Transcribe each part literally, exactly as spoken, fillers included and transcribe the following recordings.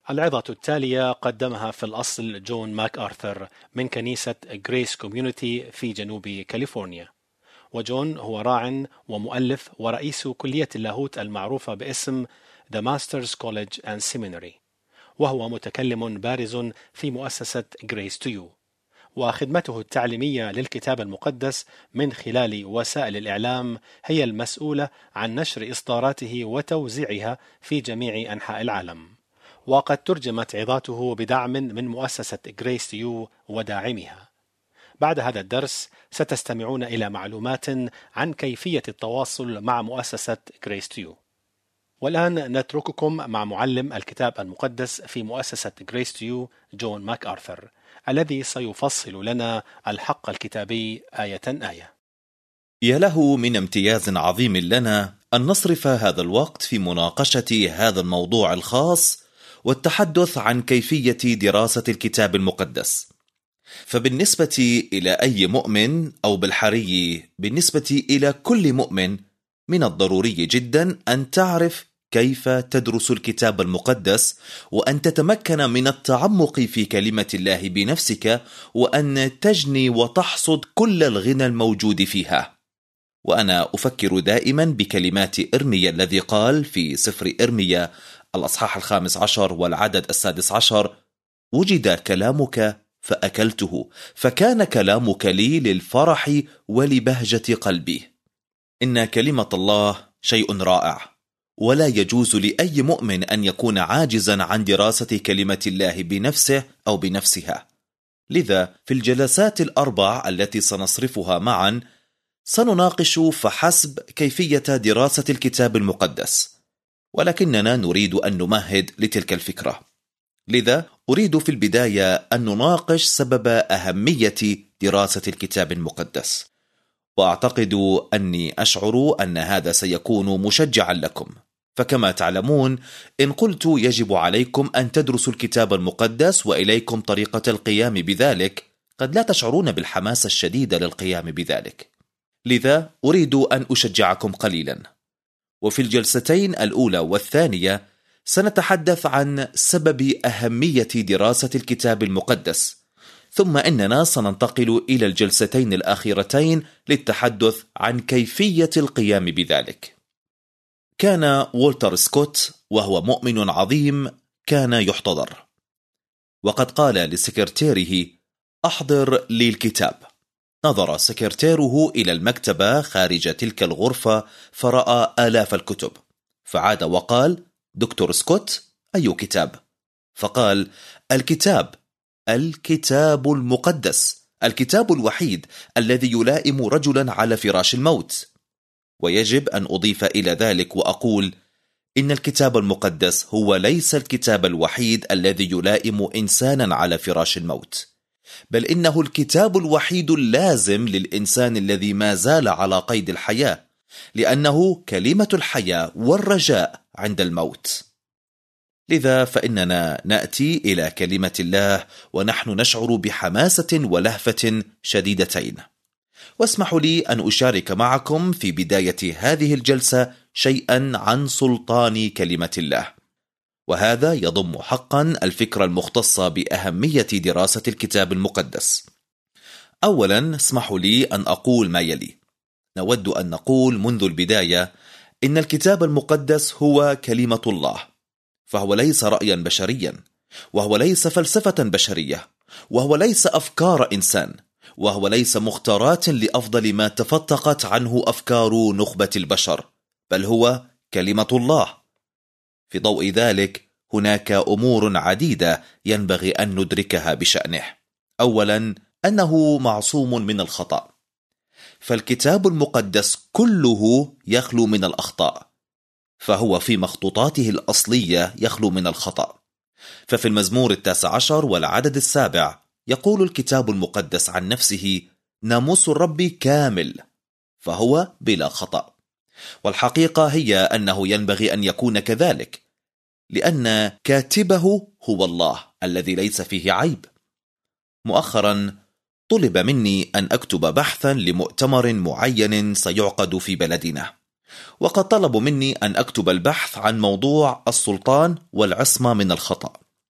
العظة التالية قدمها في الأصل جون ماك آرثر من كنيسة غريس كوميونيتي في جنوب كاليفورنيا. وجون هو راع ومؤلف ورئيس كلية اللاهوت المعروفة باسم The Masters College and Seminary، وهو متكلم بارز في مؤسسة Grace to You، وخدمته التعليمية للكتاب المقدس من خلال وسائل الإعلام هي المسؤولة عن نشر إصداراته وتوزيعها في جميع أنحاء العالم. وقد ترجمت عظاته بدعم من مؤسسة Grace to You وداعمها. بعد هذا الدرس ستستمعون إلى معلومات عن كيفية التواصل مع مؤسسة Grace to You. والآن نترككم مع معلم الكتاب المقدس في مؤسسة Grace to You جون ماك آرثر، الذي سيفصل لنا الحق الكتابي آية آية. يا له من امتياز عظيم لنا أن نصرف هذا الوقت في مناقشة هذا الموضوع الخاص والتحدث عن كيفية دراسة الكتاب المقدس. فبالنسبة إلى أي مؤمن، أو بالحري بالنسبة إلى كل مؤمن، من الضروري جدا أن تعرف كيف تدرس الكتاب المقدس، وأن تتمكن من التعمق في كلمة الله بنفسك، وأن تجني وتحصد كل الغنى الموجود فيها. وأنا أفكر دائما بكلمات إرميا الذي قال في سفر إرميا الأصحاح الخامس عشر والعدد السادس عشر: وجد كلامك فأكلته، فكان كلامك لي للفرح ولبهجة قلبي. إن كلمة الله شيء رائع، ولا يجوز لأي مؤمن أن يكون عاجزا عن دراسة كلمة الله بنفسه أو بنفسها. لذا في الجلسات الأربع التي سنصرفها معا سنناقش فحسب كيفية دراسة الكتاب المقدس، ولكننا نريد أن نمهد لتلك الفكرة. لذا أريد في البداية أن نناقش سبب أهمية دراسة الكتاب المقدس، وأعتقد أني أشعر أن هذا سيكون مشجعا لكم. فكما تعلمون، إن قلت يجب عليكم أن تدرسوا الكتاب المقدس وإليكم طريقة القيام بذلك، قد لا تشعرون بالحماس الشديد للقيام بذلك. لذا أريد أن أشجعكم قليلا. وفي الجلستين الأولى والثانية سنتحدث عن سبب أهمية دراسة الكتاب المقدس، ثم إننا سننتقل إلى الجلستين الأخيرتين للتحدث عن كيفية القيام بذلك. كان والتر سكوت، وهو مؤمن عظيم، كان يحتضر، وقد قال لسكرتيره: أحضر لي الكتاب. نظر سكرتيره إلى المكتبة خارج تلك الغرفة فرأى آلاف الكتب، فعاد وقال: دكتور سكوت، أي كتاب؟ فقال: الكتاب الكتاب المقدس، الكتاب الوحيد الذي يلائم رجلا على فراش الموت. ويجب أن أضيف إلى ذلك وأقول إن الكتاب المقدس هو ليس الكتاب الوحيد الذي يلائم إنسانا على فراش الموت، بل إنه الكتاب الوحيد اللازم للإنسان الذي ما زال على قيد الحياة، لأنه كلمة الحياة والرجاء عند الموت. لذا فإننا نأتي إلى كلمة الله ونحن نشعر بحماسة ولهفة شديدتين. واسمحوا لي أن أشارك معكم في بداية هذه الجلسة شيئا عن سلطان كلمة الله، وهذا يضم حقا الفكرة المختصة بأهمية دراسة الكتاب المقدس. أولا اسمحوا لي أن أقول ما يلي. نود أن نقول منذ البداية إن الكتاب المقدس هو كلمة الله، فهو ليس رأيا بشريا، وهو ليس فلسفة بشرية، وهو ليس أفكار إنسان، وهو ليس مختارات لأفضل ما تفتقت عنه أفكار نخبة البشر، بل هو كلمة الله. في ضوء ذلك هناك أمور عديدة ينبغي أن ندركها بشأنه. أولا، أنه معصوم من الخطأ، فالكتاب المقدس كله يخلو من الأخطاء، فهو في مخطوطاته الأصلية يخلو من الخطأ. ففي المزمور التاسع عشر والعدد السابع يقول الكتاب المقدس عن نفسه: ناموس الرب كامل، فهو بلا خطأ. والحقيقة هي أنه ينبغي أن يكون كذلك، لأن كاتبه هو الله الذي ليس فيه عيب. مؤخرا طلب مني أن أكتب بحثا لمؤتمر معين سيعقد في بلدنا، وقد طلبوا مني أن أكتب البحث عن موضوع السلطان والعصمة من الخطأ.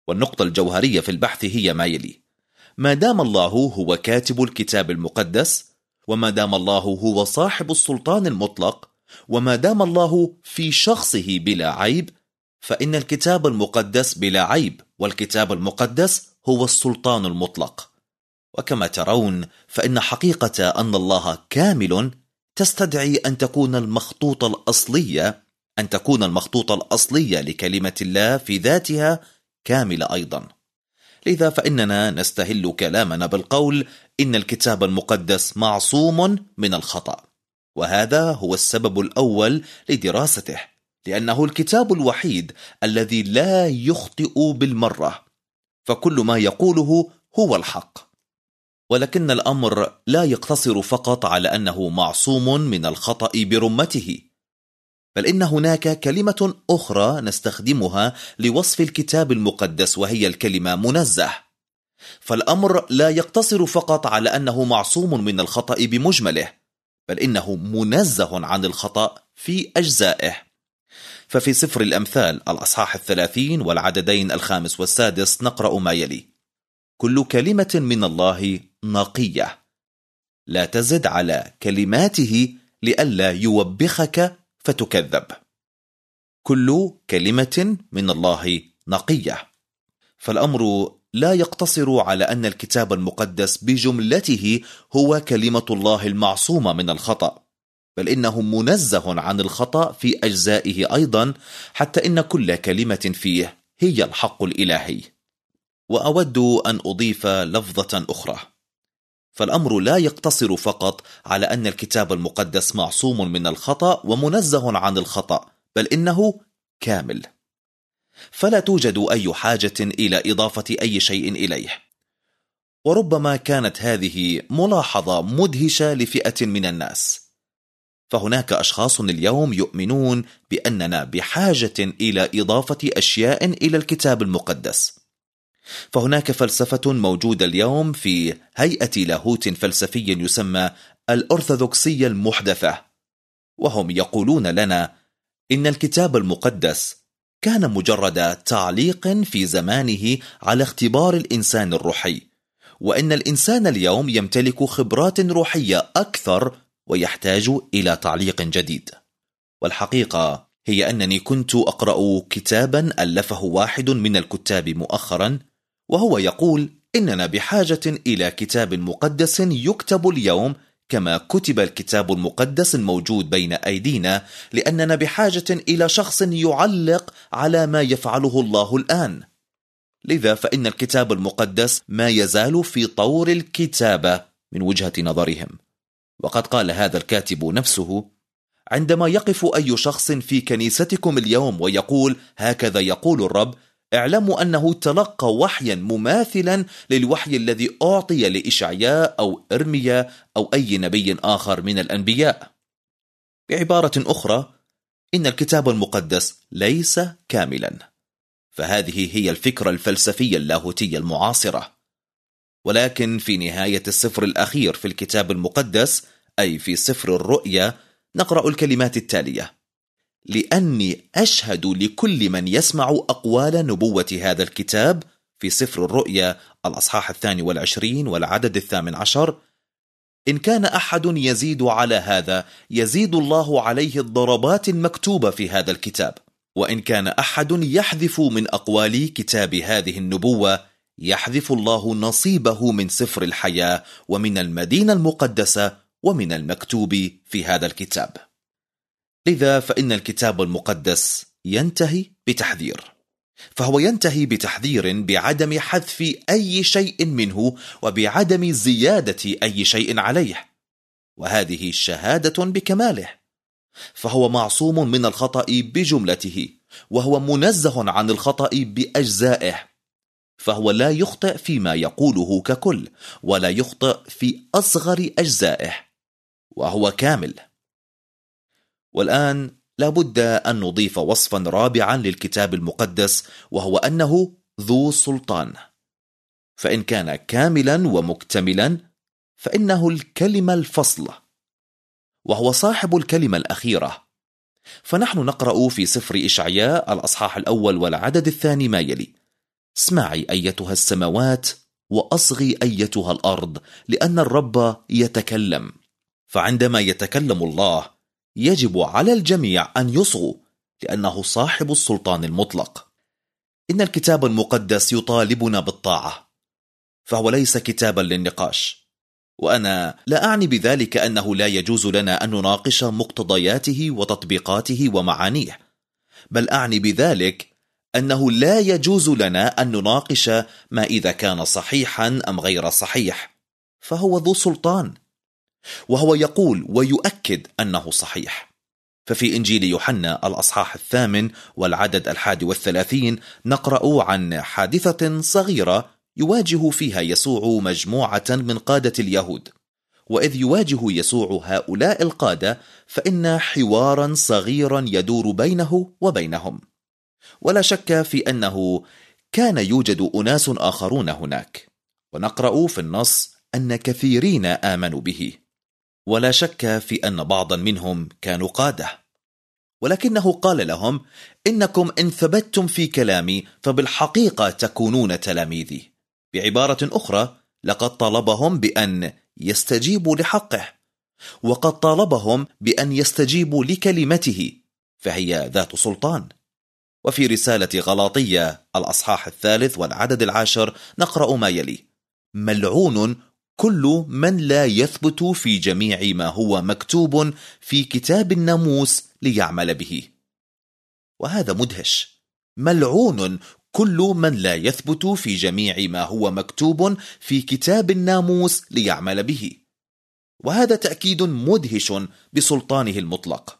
والنقطة الجوهرية في البحث هي ما يلي: ما دام الله هو كاتب الكتاب المقدس، وما دام الله هو صاحب السلطان المطلق، وما دام الله في شخصه بلا عيب، فإن الكتاب المقدس بلا عيب، والكتاب المقدس هو السلطان المطلق. وكما ترون فإن حقيقة أن الله كامل تستدعي أن تكون المخطوطة الأصلية أن تكون المخطوطة الأصلية لكلمة الله في ذاتها كاملة أيضا. لذا فإننا نستهل كلامنا بالقول إن الكتاب المقدس معصوم من الخطأ، وهذا هو السبب الأول لدراسته، لأنه الكتاب الوحيد الذي لا يخطئ بالمرة، فكل ما يقوله هو الحق. ولكن الأمر لا يقتصر فقط على أنه معصوم من الخطأ برمته، بل إن هناك كلمة أخرى نستخدمها لوصف الكتاب المقدس، وهي الكلمة منزه. فالأمر لا يقتصر فقط على أنه معصوم من الخطأ بمجمله، بل إنه منزه عن الخطأ في أجزائه. ففي سفر الأمثال الأصحاح الثلاثين والعددين الخامس والسادس نقرأ ما يلي: كل كلمة من الله نقية، لا تزد على كلماته لئلا يوبخك فتكذب. كل كلمة من الله نقية. فالأمر لا يقتصر على أن الكتاب المقدس بجملته هو كلمة الله المعصومة من الخطأ، بل إنه منزه عن الخطأ في أجزائه أيضا، حتى إن كل كلمة فيه هي الحق الإلهي. وأود أن أضيف لفظة أخرى: فالأمر لا يقتصر فقط على أن الكتاب المقدس معصوم من الخطأ ومنزه عن الخطأ، بل إنه كامل، فلا توجد أي حاجة إلى إضافة أي شيء إليه. وربما كانت هذه ملاحظة مدهشة لفئة من الناس، فهناك أشخاص اليوم يؤمنون بأننا بحاجة إلى إضافة أشياء إلى الكتاب المقدس. فهناك فلسفة موجودة اليوم في هيئة لاهوت فلسفي يسمى الأرثوذكسية المحدثة، وهم يقولون لنا إن الكتاب المقدس كان مجرد تعليق في زمانه على اختبار الإنسان الروحي، وإن الإنسان اليوم يمتلك خبرات روحية أكثر ويحتاج إلى تعليق جديد. والحقيقة هي أنني كنت أقرأ كتابا ألفه واحد من الكتاب مؤخرا، وهو يقول إننا بحاجة إلى كتاب مقدس يكتب اليوم كما كتب الكتاب المقدس الموجود بين أيدينا، لأننا بحاجة إلى شخص يعلق على ما يفعله الله الآن. لذا فإن الكتاب المقدس ما يزال في طور الكتابة من وجهة نظرهم. وقد قال هذا الكاتب نفسه: عندما يقف أي شخص في كنيستكم اليوم ويقول هكذا يقول الرب، اعلموا أنه تلقى وحيا مماثلا للوحي الذي أعطي لإشعياء أو إرميا أو أي نبي آخر من الأنبياء. بعبارة أخرى، إن الكتاب المقدس ليس كاملا. فهذه هي الفكرة الفلسفية اللاهوتية المعاصرة. ولكن في نهاية السفر الأخير في الكتاب المقدس، أي في سفر الرؤيا، نقرأ الكلمات التالية: لأني أشهد لكل من يسمع أقوال نبوة هذا الكتاب، في سفر الرؤيا الأصحاح الثاني والعشرين والعدد الثامن عشر: إن كان أحد يزيد على هذا يزيد الله عليه الضربات المكتوبة في هذا الكتاب، وإن كان أحد يحذف من أقوال كتاب هذه النبوة يحذف الله نصيبه من سفر الحياة ومن المدينة المقدسة ومن المكتوب في هذا الكتاب. لذا فإن الكتاب المقدس ينتهي بتحذير، فهو ينتهي بتحذير بعدم حذف أي شيء منه وبعدم زيادة أي شيء عليه، وهذه شهادة بكماله. فهو معصوم من الخطأ بجملته، وهو منزه عن الخطأ بأجزائه، فهو لا يخطئ فيما يقوله ككل، ولا يخطئ في أصغر أجزائه، وهو كامل. والآن لابد أن نضيف وصفا رابعا للكتاب المقدس، وهو أنه ذو سلطان. فإن كان كاملا ومكتملا فإنه الكلمة الفصل، وهو صاحب الكلمة الأخيرة. فنحن نقرأ في سفر إشعياء الأصحاح الأول والعدد الثاني ما يلي: اسمعي أيتها السماوات وأصغي أيتها الأرض، لأن الرب يتكلم. فعندما يتكلم الله يجب على الجميع أن يصغوا، لأنه صاحب السلطان المطلق. إن الكتاب المقدس يطالبنا بالطاعة، فهو ليس كتابا للنقاش، وأنا لا أعني بذلك أنه لا يجوز لنا أن نناقش مقتضياته وتطبيقاته ومعانيه، بل أعني بذلك أنه لا يجوز لنا أن نناقش ما إذا كان صحيحا أم غير صحيح، فهو ذو سلطان، وهو يقول ويؤكد أنه صحيح. ففي إنجيل يوحنا الأصحاح الثامن والعدد الحادي والثلاثين نقرأ عن حادثة صغيرة يواجه فيها يسوع مجموعة من قادة اليهود. وإذ يواجه يسوع هؤلاء القادة فإن حوارا صغيرا يدور بينه وبينهم، ولا شك في أنه كان يوجد أناس آخرون هناك، ونقرأ في النص أن كثيرين آمنوا به، ولا شك في أن بعضا منهم كانوا قادة. ولكنه قال لهم: إنكم إن ثبتتم في كلامي فبالحقيقة تكونون تلاميذي. بعبارة أخرى، لقد طالبهم بأن يستجيبوا لحقه، وقد طالبهم بأن يستجيبوا لكلمته، فهي ذات سلطان. وفي رسالة غلاطية الأصحاح الثالث والعدد العاشر نقرأ ما يلي: ملعون كل من لا يثبت في جميع ما هو مكتوب في كتاب الناموس ليعمل به. وهذا مدهش، ملعون كل من لا يثبت في جميع ما هو مكتوب في كتاب الناموس ليعمل به. وهذا تأكيد مدهش بسلطانه المطلق.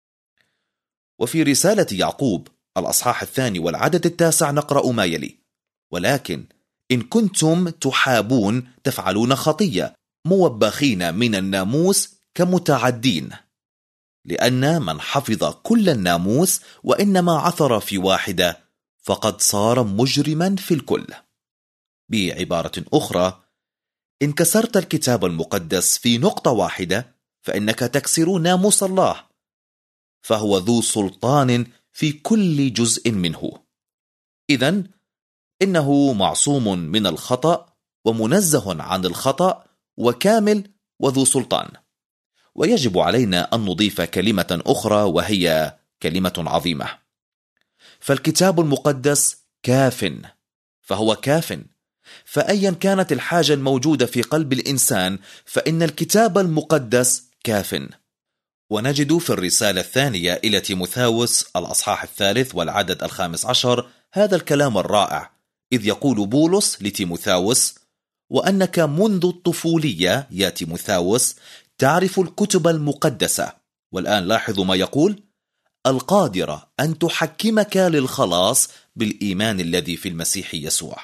وفي رسالة يعقوب الأصحاح الثاني والعدد التاسع نقرأ ما يلي: ولكن إن كنتم تحابون تفعلون خطية، موبخين من الناموس كمتعدين، لأن من حفظ كل الناموس وإنما عثر في واحدة فقد صار مجرما في الكل. بعبارة أخرى، إن كسرت الكتاب المقدس في نقطة واحدة فإنك تكسر ناموس الله، فهو ذو سلطان في كل جزء منه. إذن إنه معصوم من الخطأ ومنزه عن الخطأ وكامل وذو سلطان. ويجب علينا أن نضيف كلمة أخرى، وهي كلمة عظيمة. فالكتاب المقدس كاف، فهو كاف. فأيا كانت الحاجة الموجودة في قلب الإنسان فإن الكتاب المقدس كاف. ونجد في الرسالة الثانية إلى تيموثاوس الأصحاح الثالث والعدد الخامس عشر هذا الكلام الرائع، إذ يقول بولس لتيموثاوس: وأنك منذ الطفولية يا تيموثاوس تعرف الكتب المقدسة. والآن لاحظوا ما يقول: القادرة أن تحكمك للخلاص بالإيمان الذي في المسيح يسوع.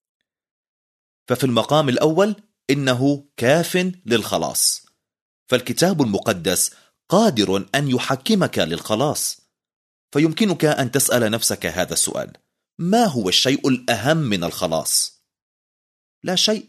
ففي المقام الأول إنه كاف للخلاص، فالكتاب المقدس قادر أن يحكمك للخلاص. فيمكنك أن تسأل نفسك هذا السؤال: ما هو الشيء الأهم من الخلاص؟ لا شيء.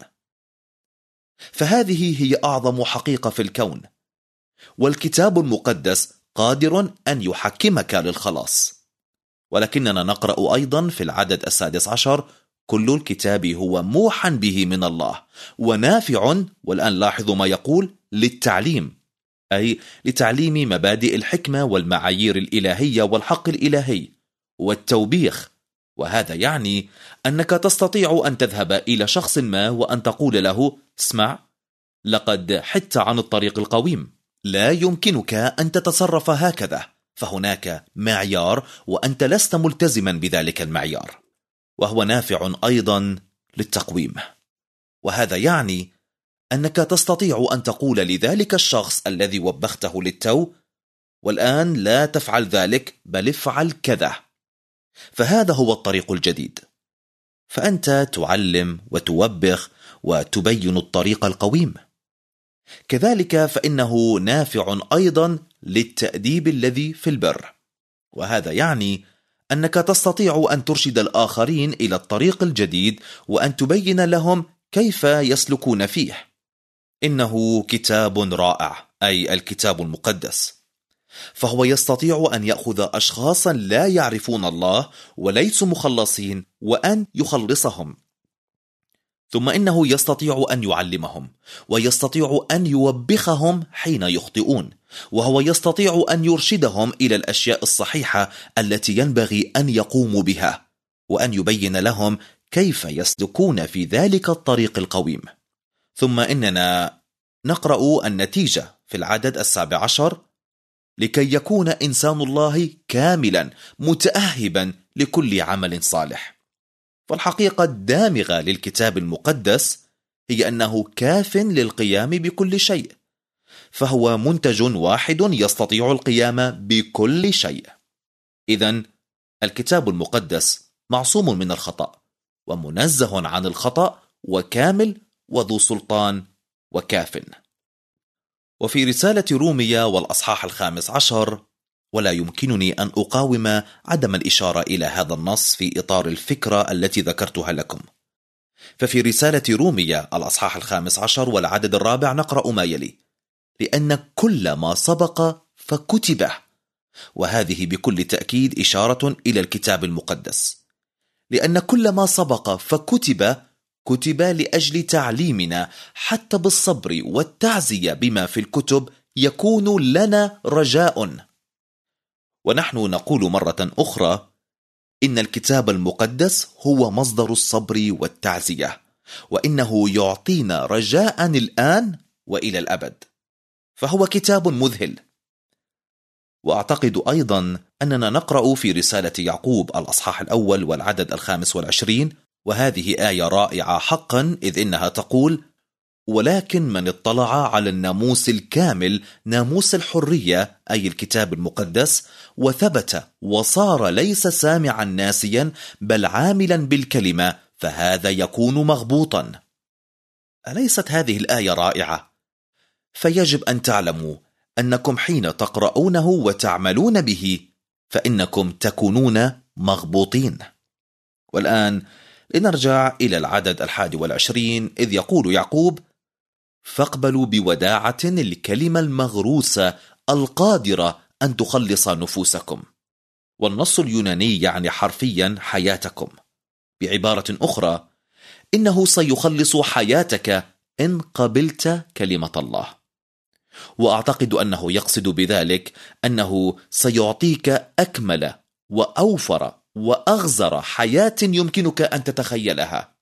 فهذه هي أعظم حقيقة في الكون، والكتاب المقدس قادر أن يحكمك للخلاص. ولكننا نقرأ أيضا في العدد السادس عشر: كل الكتاب هو موحى به من الله ونافع، والآن لاحظوا ما يقول، للتعليم، أي لتعليم مبادئ الحكمة والمعايير الإلهية والحق الإلهي والتوبيخ. وهذا يعني أنك تستطيع أن تذهب إلى شخص ما وأن تقول له: اسمع، لقد حدت عن الطريق القويم، لا يمكنك أن تتصرف هكذا، فهناك معيار وأنت لست ملتزما بذلك المعيار، وهو نافع أيضا للتقويم. وهذا يعني أنك تستطيع أن تقول لذلك الشخص الذي وبخته للتو: والآن لا تفعل ذلك، بل افعل كذا. فهذا هو الطريق الجديد. فأنت تعلم وتوبخ وتبين الطريق القويم. كذلك فإنه نافع أيضا للتأديب الذي في البر، وهذا يعني أنك تستطيع أن ترشد الآخرين إلى الطريق الجديد وأن تبين لهم كيف يسلكون فيه. إنه كتاب رائع، أي الكتاب المقدس. فهو يستطيع أن يأخذ أشخاصا لا يعرفون الله وليسوا مخلصين وأن يخلصهم، ثم إنه يستطيع أن يعلمهم ويستطيع أن يوبخهم حين يخطئون، وهو يستطيع أن يرشدهم إلى الأشياء الصحيحة التي ينبغي أن يقوموا بها، وأن يبين لهم كيف يسلكون في ذلك الطريق القويم. ثم إننا نقرأ النتيجة في العدد السابع عشر: لكي يكون إنسان الله كاملا متأهبا لكل عمل صالح. فالحقيقة الدامغة للكتاب المقدس هي أنه كاف للقيام بكل شيء، فهو منتج واحد يستطيع القيام بكل شيء. إذن الكتاب المقدس معصوم من الخطأ ومنزه عن الخطأ وكامل وذو سلطان وكاف. وفي رسالة رومية والأصحاح الخامس عشر: ولا يمكنني أن أقاوم عدم الإشارة إلى هذا النص في إطار الفكرة التي ذكرتها لكم. ففي رسالة رومية الأصحاح الخامس عشر والعدد الرابع نقرأ ما يلي: لأن كل ما سبق فكتب. وهذه بكل تأكيد إشارة إلى الكتاب المقدس، لأن كل ما سبق فكتب كتب لأجل تعليمنا، حتى بالصبر والتعزية بما في الكتب يكون لنا رجاء. ونحن نقول مرة أخرى إن الكتاب المقدس هو مصدر الصبر والتعزية، وإنه يعطينا رجاء الآن وإلى الأبد، فهو كتاب مذهل. وأعتقد أيضا أننا نقرأ في رسالة يعقوب الأصحاح الأول والعدد الخامس والعشرين، وهذه آية رائعة حقا، إذ إنها تقول: ولكن من اطلع على الناموس الكامل، ناموس الحرية أي الكتاب المقدس، وثبت وصار ليس سامعا ناسيا بل عاملا بالكلمة، فهذا يكون مغبوطا. أليست هذه الآية رائعة؟ فيجب أن تعلموا أنكم حين تقرؤونه وتعملون به فإنكم تكونون مغبوطين. والآن لنرجع إلى العدد الحادي والعشرين، إذ يقول يعقوب: فاقبلوا بوداعة الكلمة المغروسة القادرة أن تخلص نفوسكم. والنص اليوناني يعني حرفيا حياتكم. بعبارة أخرى، إنه سيخلص حياتك إن قبلت كلمة الله. وأعتقد أنه يقصد بذلك أنه سيعطيك أكمل وأوفر وأغزر حياة يمكنك أن تتخيلها.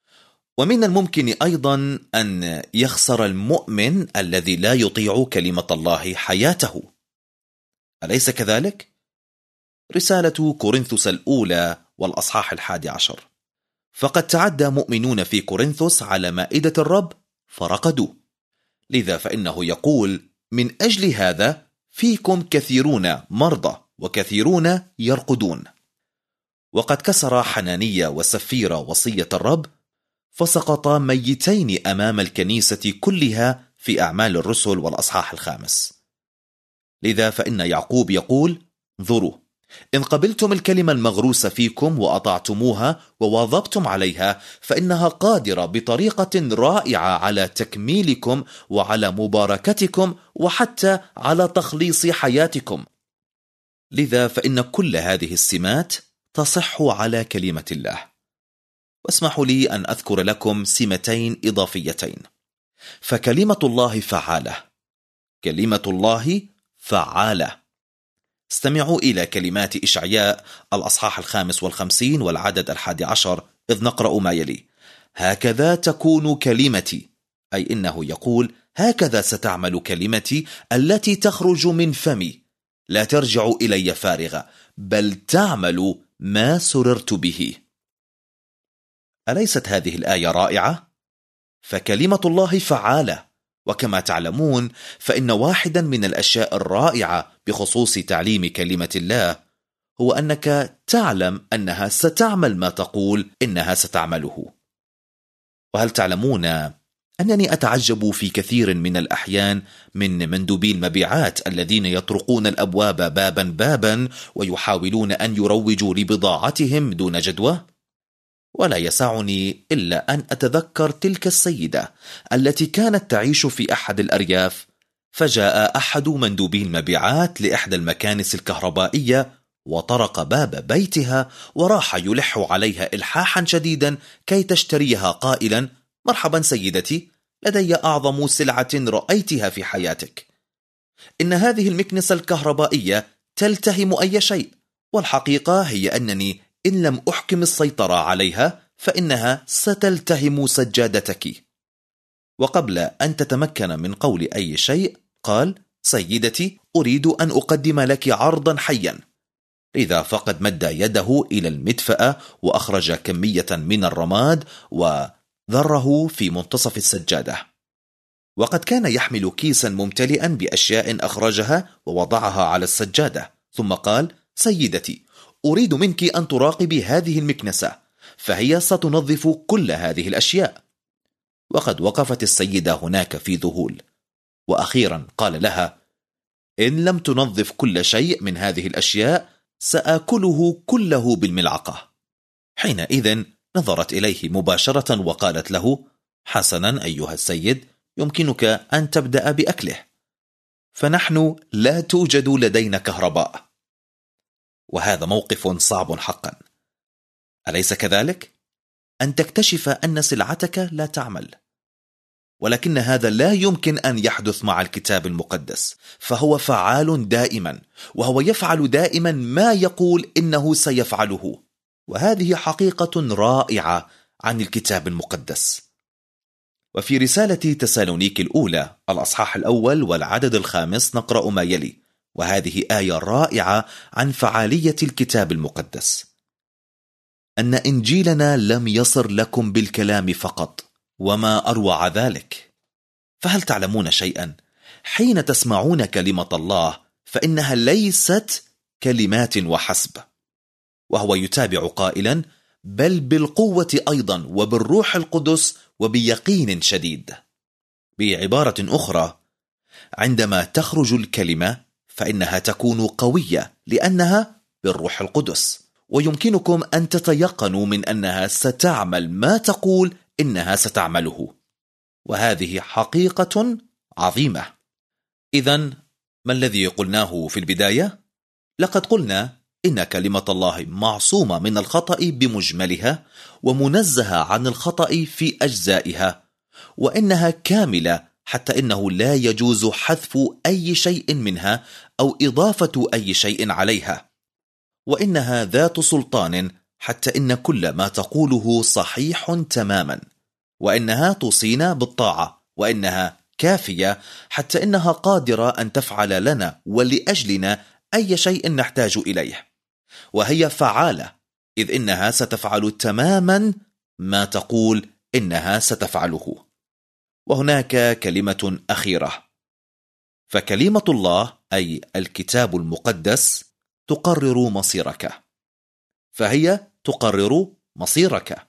ومن الممكن أيضا أن يخسر المؤمن الذي لا يطيع كلمة الله حياته. أليس كذلك؟ رسالة كورنثوس الأولى والأصحاح الحادي عشر: فقد تعدى مؤمنون في كورنثوس على مائدة الرب فرقدوا، لذا فإنه يقول: من أجل هذا فيكم كثيرون مرضى وكثيرون يرقدون. وقد كسر حنانية وسفيرة وصية الرب، فسقطا ميتين أمام الكنيسة كلها في أعمال الرسل والأصحاح الخامس. لذا فإن يعقوب يقول: انظروا، إن قبلتم الكلمة المغروسة فيكم وأطعتموها وواظبتم عليها، فإنها قادرة بطريقة رائعة على تكميلكم وعلى مباركتكم وحتى على تخليص حياتكم. لذا فإن كل هذه السمات تصح على كلمة الله. واسمحوا لي أن أذكر لكم سمتين إضافيتين. فكلمة الله فعالة. كلمة الله فعالة. استمعوا إلى كلمات إشعياء الأصحاح الخامس والخمسين والعدد الحادي عشر، إذ نقرأ ما يلي: هكذا تكون كلمتي، أي إنه يقول: هكذا ستعمل كلمتي التي تخرج من فمي، لا ترجع إلي فارغة، بل تعمل ما سررت به. أليست هذه الآية رائعة؟ فكلمة الله فعالة. وكما تعلمون فإن واحدا من الأشياء الرائعة بخصوص تعليم كلمة الله هو أنك تعلم أنها ستعمل ما تقول إنها ستعمله. وهل تعلمون أنني أتعجب في كثير من الأحيان من مندوبي المبيعات الذين يطرقون الأبواب بابا بابا ويحاولون أن يروجوا لبضاعتهم دون جدوى؟ ولا يسعني إلا أن أتذكر تلك السيدة التي كانت تعيش في أحد الأرياف فجاء أحد مندوبي المبيعات لإحدى المكانس الكهربائية وطرق باب بيتها وراح يلح عليها إلحاحا شديدا كي تشتريها قائلا: مرحبا سيدتي، لدي أعظم سلعة رأيتها في حياتك. إن هذه المكنسة الكهربائية تلتهم أي شيء، والحقيقة هي أنني إن لم أحكم السيطرة عليها فإنها ستلتهم سجادتك. وقبل أن تتمكن من قول أي شيء قال: سيدتي، أريد أن أقدم لك عرضا حيا. لذا فقد مد يده إلى المدفأة وأخرج كمية من الرماد وذره في منتصف السجادة، وقد كان يحمل كيسا ممتلئا بأشياء أخرجها ووضعها على السجادة، ثم قال: سيدتي، أريد منك أن تراقبي هذه المكنسة، فهي ستنظف كل هذه الأشياء. وقد وقفت السيدة هناك في ذهول، وأخيرا قال لها: إن لم تنظف كل شيء من هذه الأشياء سآكله كله بالملعقة. حينئذ نظرت إليه مباشرة وقالت له: حسنا أيها السيد، يمكنك أن تبدأ بأكله، فنحن لا توجد لدينا كهرباء. وهذا موقف صعب حقا، أليس كذلك؟ أن تكتشف أن سلعتك لا تعمل. ولكن هذا لا يمكن أن يحدث مع الكتاب المقدس، فهو فعال دائما، وهو يفعل دائما ما يقول إنه سيفعله. وهذه حقيقة رائعة عن الكتاب المقدس. وفي رسالة تسالونيك الأولى الأصحاح الأول والعدد الخامس نقرأ ما يلي، وهذه آية رائعة عن فعالية الكتاب المقدس: أن إنجيلنا لم يصر لكم بالكلام فقط، وما أروع ذلك. فهل تعلمون شيئا؟ حين تسمعون كلمة الله فإنها ليست كلمات وحسب. وهو يتابع قائلا: بل بالقوة أيضا وبالروح القدس وبيقين شديد. بعبارة أخرى، عندما تخرج الكلمة فإنها تكون قوية لأنها بالروح القدس، ويمكنكم أن تتيقنوا من أنها ستعمل ما تقول إنها ستعمله. وهذه حقيقة عظيمة. إذن ما الذي قلناه في البداية؟ لقد قلنا إن كلمة الله معصومة من الخطأ بمجملها، ومنزهة عن الخطأ في أجزائها، وإنها كاملة حتى إنه لا يجوز حذف أي شيء منها أو إضافة أي شيء عليها، وإنها ذات سلطان حتى إن كل ما تقوله صحيح تماما، وإنها توصينا بالطاعة، وإنها كافية حتى إنها قادرة أن تفعل لنا ولأجلنا أي شيء نحتاج إليه، وهي فعالة إذ إنها ستفعل تماما ما تقول إنها ستفعله. وهناك كلمة أخيرة، فكلمة الله أي الكتاب المقدس تقرر مصيرك، فهي تقرر مصيرك.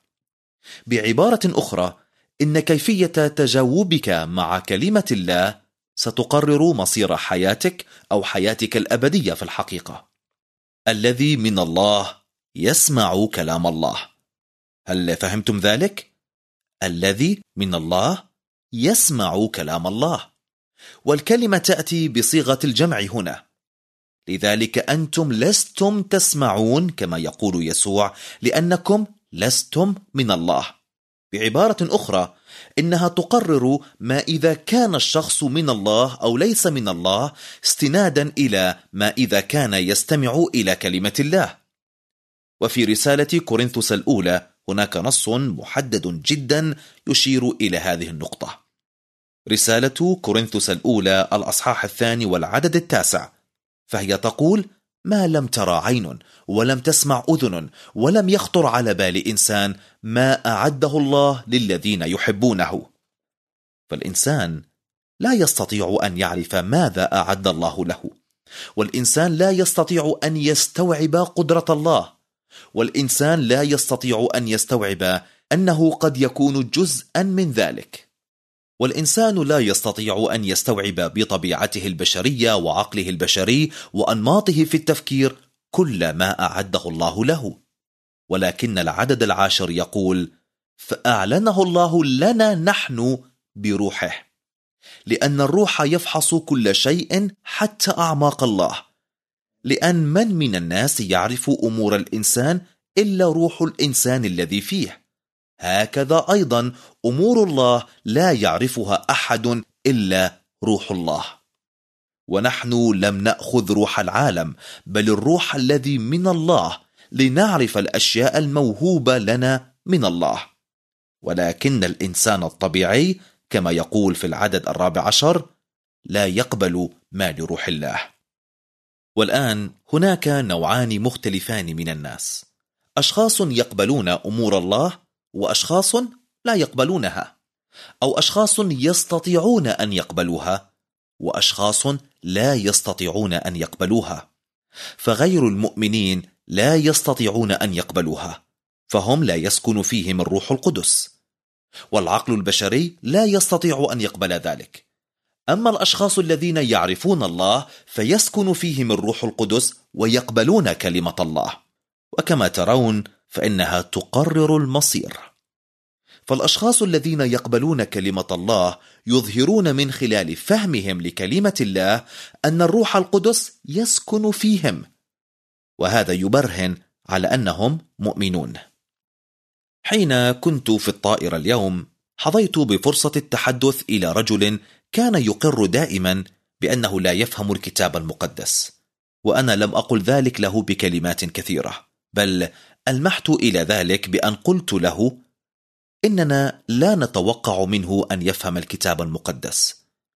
بعبارة أخرى، إن كيفية تجاوبك مع كلمة الله ستقرر مصير حياتك أو حياتك الأبدية. في الحقيقة الذي من الله يسمع كلام الله. هل فهمتم ذلك؟ الذي من الله يسمع كلام الله، والكلمة تأتي بصيغة الجمع هنا. لذلك أنتم لستم تسمعون كما يقول يسوع، لأنكم لستم من الله. بعبارة أخرى، إنها تقرر ما إذا كان الشخص من الله أو ليس من الله، استنادا إلى ما إذا كان يستمع إلى كلمة الله. وفي رسالة كورنثوس الأولى هناك نص محدد جدا يشير إلى هذه النقطة. رسالة كورنثوس الأولى الأصحاح الثاني والعدد التاسع، فهي تقول: ما لم ترى عين ولم تسمع أذن ولم يخطر على بال إنسان ما أعده الله للذين يحبونه. فالإنسان لا يستطيع أن يعرف ماذا أعد الله له، والإنسان لا يستطيع أن يستوعب قدرة الله، والإنسان لا يستطيع أن يستوعب أنه قد يكون جزءا من ذلك، والإنسان لا يستطيع أن يستوعب بطبيعته البشرية وعقله البشري وأنماطه في التفكير كل ما أعده الله له. ولكن العدد العاشر يقول: فأعلنه الله لنا نحن بروحه. لأن الروح يفحص كل شيء حتى أعماق الله، لأن من من الناس يعرف أمور الإنسان إلا روح الإنسان الذي فيه، هكذا أيضا أمور الله لا يعرفها أحد إلا روح الله. ونحن لم نأخذ روح العالم بل الروح الذي من الله لنعرف الأشياء الموهوبة لنا من الله. ولكن الإنسان الطبيعي كما يقول في العدد الرابع عشر لا يقبل ما لروح الله. والآن هناك نوعان مختلفان من الناس، أشخاص يقبلون أمور الله وأشخاص لا يقبلونها، أو أشخاص يستطيعون أن يقبلوها وأشخاص لا يستطيعون أن يقبلوها. فغير المؤمنين لا يستطيعون أن يقبلوها، فهم لا يسكن فيهم الروح القدس، والعقل البشري لا يستطيع أن يقبل ذلك. أما الأشخاص الذين يعرفون الله فيسكن فيهم الروح القدس ويقبلون كلمة الله، وكما ترون فإنها تقرر المصير. فالأشخاص الذين يقبلون كلمة الله يظهرون من خلال فهمهم لكلمة الله أن الروح القدس يسكن فيهم، وهذا يبرهن على أنهم مؤمنون. حين كنت في الطائرة اليوم حظيت بفرصة التحدث إلى رجل كان يقر دائما بأنه لا يفهم الكتاب المقدس، وأنا لم أقل ذلك له بكلمات كثيرة، بل ألمحت إلى ذلك بأن قلت له إننا لا نتوقع منه أن يفهم الكتاب المقدس،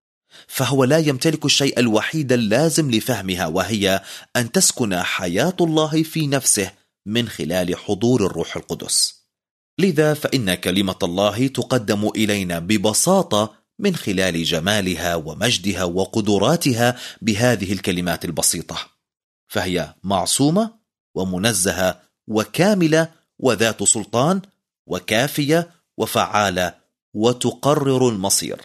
فهو لا يمتلك الشيء الوحيد اللازم لفهمها، وهي أن تسكن حياة الله في نفسه من خلال حضور الروح القدس. لذا فإن كلمة الله تقدم إلينا ببساطة من خلال جمالها ومجدها وقدراتها بهذه الكلمات البسيطة، فهي معصومة ومنزهة وكاملة وذات سلطان وكافية وفعالة وتقرر المصير.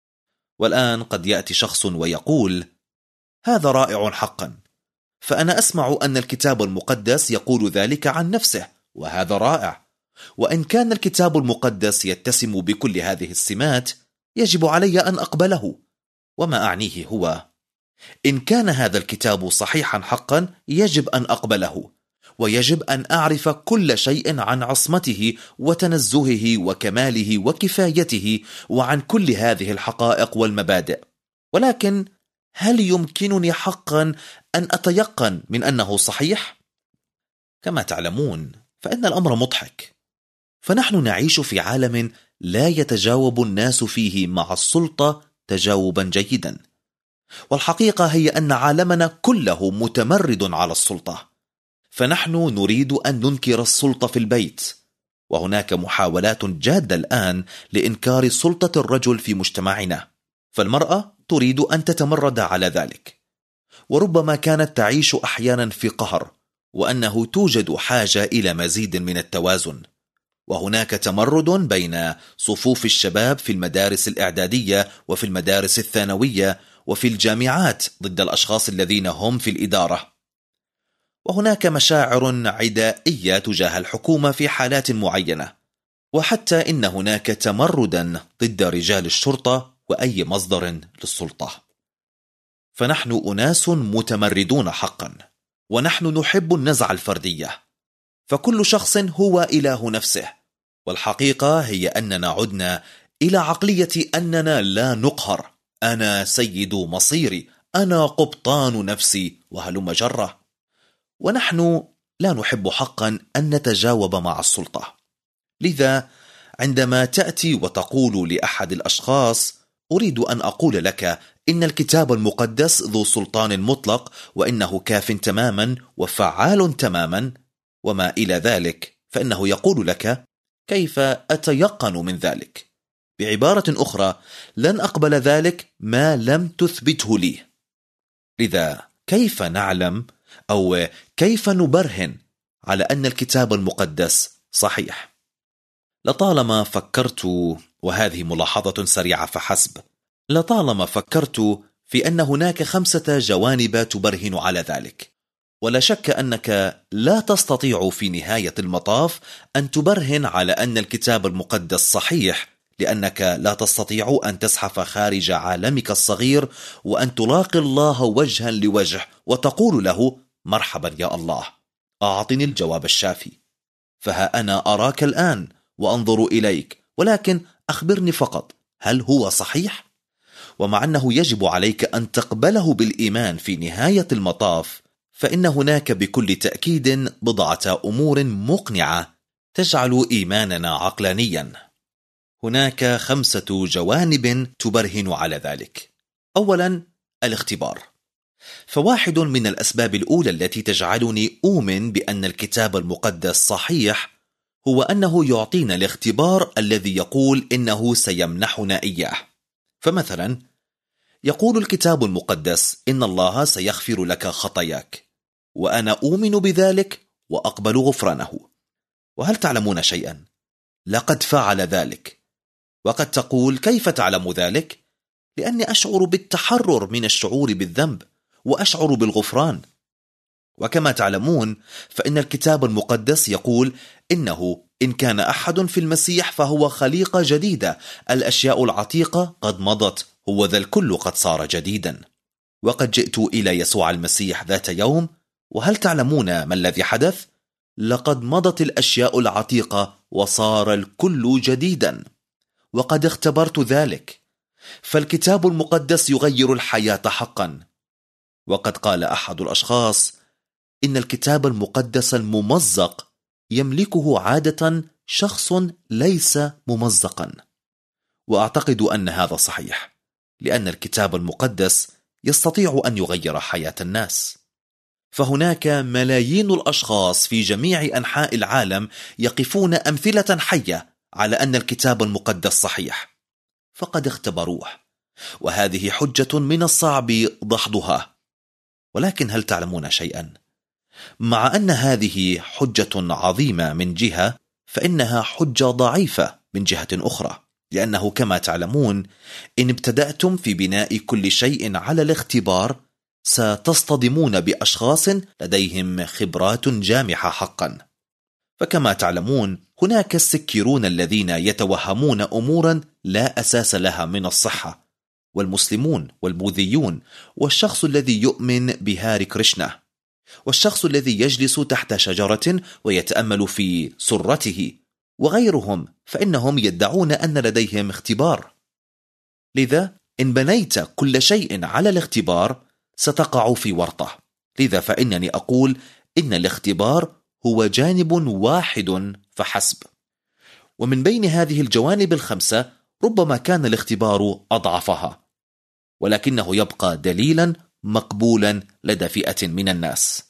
والآن قد يأتي شخص ويقول هذا رائع حقا، فأنا أسمع أن الكتاب المقدس يقول ذلك عن نفسه، وهذا رائع، وإن كان الكتاب المقدس يتسم بكل هذه السمات يجب علي أن أقبله. وما أعنيه هو إن كان هذا الكتاب صحيحا حقا يجب أن أقبله، ويجب أن أعرف كل شيء عن عصمته وتنزهه وكماله وكفايته وعن كل هذه الحقائق والمبادئ. ولكن هل يمكنني حقا أن أتيقن من أنه صحيح؟ كما تعلمون فإن الأمر مضحك، فنحن نعيش في عالم لا يتجاوب الناس فيه مع السلطة تجاوبا جيدا، والحقيقة هي أن عالمنا كله متمرد على السلطة، فنحن نريد أن ننكر السلطة في البيت، وهناك محاولات جادة الآن لإنكار سلطة الرجل في مجتمعنا، فالمرأة تريد أن تتمرد على ذلك، وربما كانت تعيش أحيانا في قهر، وأنه توجد حاجة إلى مزيد من التوازن. وهناك تمرد بين صفوف الشباب في المدارس الإعدادية وفي المدارس الثانوية وفي الجامعات ضد الأشخاص الذين هم في الإدارة، وهناك مشاعر عدائية تجاه الحكومة في حالات معينة، وحتى إن هناك تمردا ضد رجال الشرطة وأي مصدر للسلطة. فنحن أناس متمردون حقا، ونحن نحب النزعة الفردية، فكل شخص هو إله نفسه، والحقيقة هي أننا عدنا إلى عقلية أننا لا نقهر، أنا سيد مصيري، أنا قبطان نفسي، وهلم جرة. ونحن لا نحب حقا أن نتجاوب مع السلطة. لذا عندما تأتي وتقول لأحد الأشخاص أريد أن أقول لك إن الكتاب المقدس ذو سلطان مطلق وإنه كاف تماما وفعال تماما وما إلى ذلك، فإنه يقول لك كيف أتيقن من ذلك؟ بعبارة أخرى لن أقبل ذلك ما لم تثبته لي. لذا كيف نعلم أو كيف نبرهن على أن الكتاب المقدس صحيح؟ لطالما فكرت، وهذه ملاحظة سريعة فحسب، لطالما فكرت في أن هناك خمسة جوانب تبرهن على ذلك، ولا شك أنك لا تستطيع في نهاية المطاف أن تبرهن على أن الكتاب المقدس صحيح، لأنك لا تستطيع أن تزحف خارج عالمك الصغير وأن تلاقي الله وجها لوجه وتقول له: مرحبا يا الله، أعطني الجواب الشافي. فها أنا أراك الآن وأنظر إليك، ولكن أخبرني فقط، هل هو صحيح؟ ومع أنه يجب عليك أن تقبله بالإيمان في نهاية المطاف، فإن هناك بكل تأكيد بضعة أمور مقنعة تجعل إيماننا عقلانيا. هناك خمسة جوانب تبرهن على ذلك. أولا، الاختبار. فواحد من الأسباب الأولى التي تجعلني أؤمن بأن الكتاب المقدس صحيح هو أنه يعطينا الاختبار الذي يقول إنه سيمنحنا إياه. فمثلا يقول الكتاب المقدس إن الله سيغفر لك خطاياك، وأنا أؤمن بذلك وأقبل غفرانه. وهل تعلمون شيئا؟ لقد فعل ذلك. وقد تقول: كيف تعلم ذلك؟ لأني أشعر بالتحرر من الشعور بالذنب وأشعر بالغفران. وكما تعلمون فإن الكتاب المقدس يقول إنه إن كان أحد في المسيح فهو خليقة جديدة، الأشياء العتيقة قد مضت، هو ذا الكل قد صار جديدا. وقد جئت إلى يسوع المسيح ذات يوم، وهل تعلمون ما الذي حدث؟ لقد مضت الأشياء العتيقة وصار الكل جديدا، وقد اختبرت ذلك. فالكتاب المقدس يغير الحياة حقا. وقد قال أحد الأشخاص إن الكتاب المقدس الممزق يملكه عادة شخص ليس ممزقا. وأعتقد أن هذا صحيح، لأن الكتاب المقدس يستطيع أن يغير حياة الناس. فهناك ملايين الأشخاص في جميع أنحاء العالم يقفون أمثلة حية على أن الكتاب المقدس صحيح، فقد اختبروه، وهذه حجة من الصعب دحضها. ولكن هل تعلمون شيئا؟ مع أن هذه حجة عظيمة من جهة، فإنها حجة ضعيفة من جهة أخرى، لأنه كما تعلمون إن ابتدأتم في بناء كل شيء على الاختبار ستصطدمون بأشخاص لديهم خبرات جامحة حقا. فكما تعلمون هناك السكيرون الذين يتوهمون أمورا لا أساس لها من الصحة، والمسلمون والبوذيون، والشخص الذي يؤمن بهاري كريشنا، والشخص الذي يجلس تحت شجرة ويتأمل في سرته، وغيرهم، فإنهم يدعون أن لديهم اختبار. لذا إن بنيت كل شيء على الاختبار ستقع في ورطة. لذا فإنني أقول إن الاختبار هو جانب واحد فحسب. ومن بين هذه الجوانب الخمسة ربما كان الاختبار أضعفها، ولكنه يبقى دليلا مقبولا لدى فئة من الناس.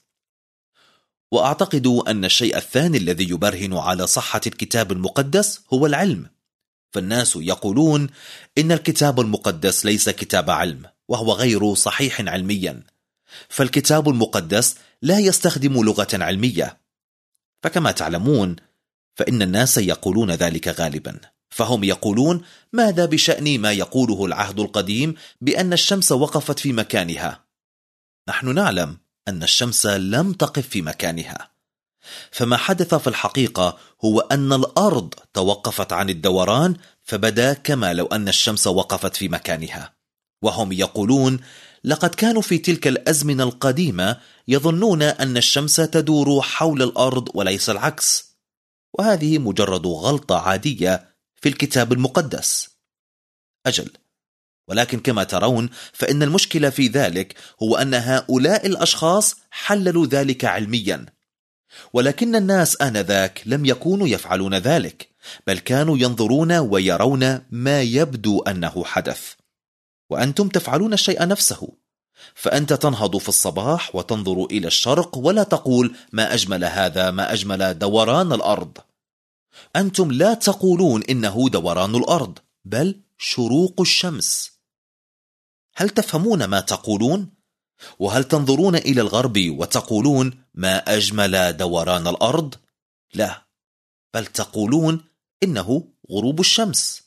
وأعتقد أن الشيء الثاني الذي يبرهن على صحة الكتاب المقدس هو العلم. فالناس يقولون إن الكتاب المقدس ليس كتاب علم، وهو غير صحيح علميا. فالكتاب المقدس لا يستخدم لغة علمية. فكما تعلمون فإن الناس يقولون ذلك غالبا. فهم يقولون: ماذا بشأن ما يقوله العهد القديم بأن الشمس وقفت في مكانها؟ نحن نعلم أن الشمس لم تقف في مكانها. فما حدث في الحقيقة هو أن الأرض توقفت عن الدوران، فبدا كما لو أن الشمس وقفت في مكانها. وهم يقولون: لقد كانوا في تلك الأزمنة القديمة يظنون أن الشمس تدور حول الأرض وليس العكس. وهذه مجرد غلطة عادية في الكتاب المقدس. أجل، ولكن كما ترون فإن المشكلة في ذلك هو أن هؤلاء الأشخاص حللوا ذلك علميا، ولكن الناس آنذاك لم يكونوا يفعلون ذلك، بل كانوا ينظرون ويرون ما يبدو أنه حدث. وأنتم تفعلون الشيء نفسه. فأنت تنهض في الصباح وتنظر إلى الشرق ولا تقول: ما أجمل هذا، ما أجمل دوران الأرض. أنتم لا تقولون إنه دوران الأرض، بل شروق الشمس. هل تفهمون ما تقولون؟ وهل تنظرون إلى الغرب وتقولون: ما أجمل دوران الأرض؟ لا، بل تقولون إنه غروب الشمس.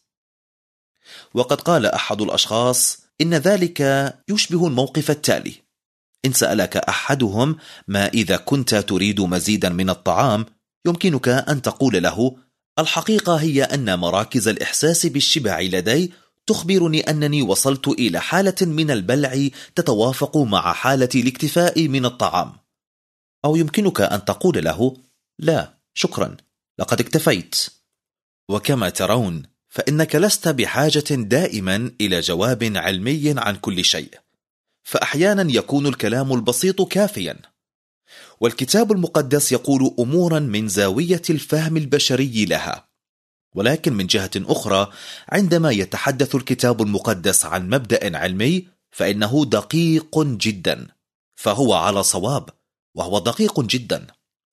وقد قال أحد الأشخاص إن ذلك يشبه الموقف التالي: إن سألك أحدهم ما إذا كنت تريد مزيدا من الطعام، يمكنك أن تقول له: الحقيقة هي أن مراكز الإحساس بالشبع لدي تخبرني أنني وصلت إلى حالة من البلع تتوافق مع حالة الاكتفاء من الطعام. أو يمكنك أن تقول له: لا شكرا، لقد اكتفيت. وكما ترون فإنك لست بحاجة دائما إلى جواب علمي عن كل شيء، فأحيانا يكون الكلام البسيط كافيا. والكتاب المقدس يقول أمورا من زاوية الفهم البشري لها. ولكن من جهة أخرى عندما يتحدث الكتاب المقدس عن مبدأ علمي فإنه دقيق جدا، فهو على صواب وهو دقيق جدا.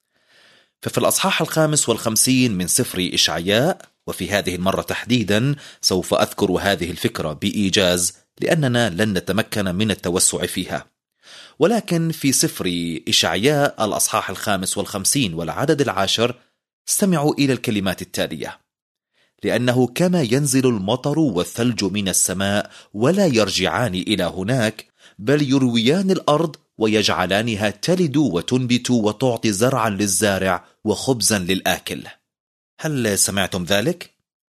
ففي الأصحاح الخامس والخمسين من سفر إشعياء، وفي هذه المرة تحديدا سوف أذكر هذه الفكرة بإيجاز لأننا لن نتمكن من التوسع فيها، ولكن في سفر إشعياء الأصحاح الخامس والخمسين والعدد العاشر استمعوا إلى الكلمات التالية: لأنه كما ينزل المطر والثلج من السماء ولا يرجعان إلى هناك، بل يرويان الأرض ويجعلانها تلد وتنبت وتعطي زرعا للزارع وخبزا للآكل. هل سمعتم ذلك؟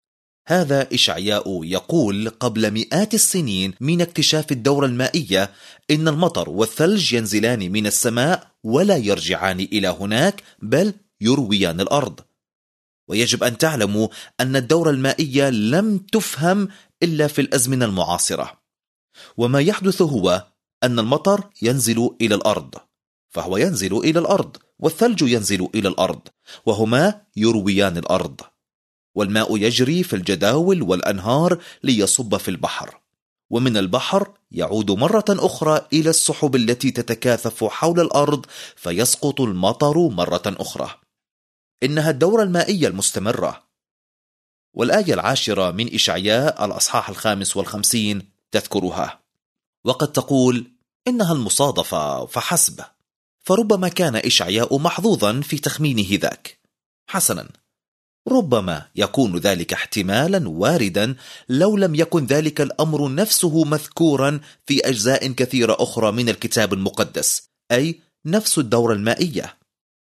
هذا إشعياء يقول قبل مئات السنين من اكتشاف الدورة المائية إن المطر والثلج ينزلان من السماء ولا يرجعان إلى هناك، بل يرويان الأرض. ويجب أن تعلموا أن الدورة المائية لم تفهم إلا في الأزمنة المعاصرة. وما يحدث هو أن المطر ينزل إلى الأرض، فهو ينزل إلى الأرض، والثلج ينزل إلى الأرض، وهما يرويان الأرض. والماء يجري في الجداول والأنهار ليصب في البحر، ومن البحر يعود مرة أخرى إلى السحب التي تتكاثف حول الأرض فيسقط المطر مرة أخرى. إنها الدورة المائية المستمرة. والآية العاشرة من إشعياء الأصحاح الخامس والخمسين تذكرها، وقد تقول: إنها المصادفة فحسب. فربما كان إشعياء محظوظا في تخمينه ذاك. حسنا، ربما يكون ذلك احتمالا واردا لو لم يكن ذلك الأمر نفسه مذكورا في أجزاء كثيرة أخرى من الكتاب المقدس، أي نفس الدورة المائية.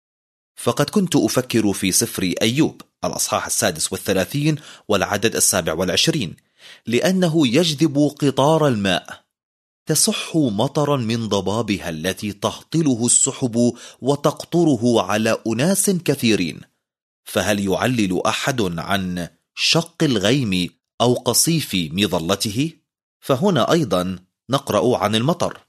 فقد كنت أفكر في سفر أيوب الأصحاح السادس والثلاثين والعدد السابع والعشرين، لأنه يجذب قطار الماء، تصح مطرا من ضبابها التي تهطله السحب وتقطره على أناس كثيرين. فهل يعلل أحد عن شق الغيم أو قصيف مظلته؟ فهنا أيضا نقرأ عن المطر.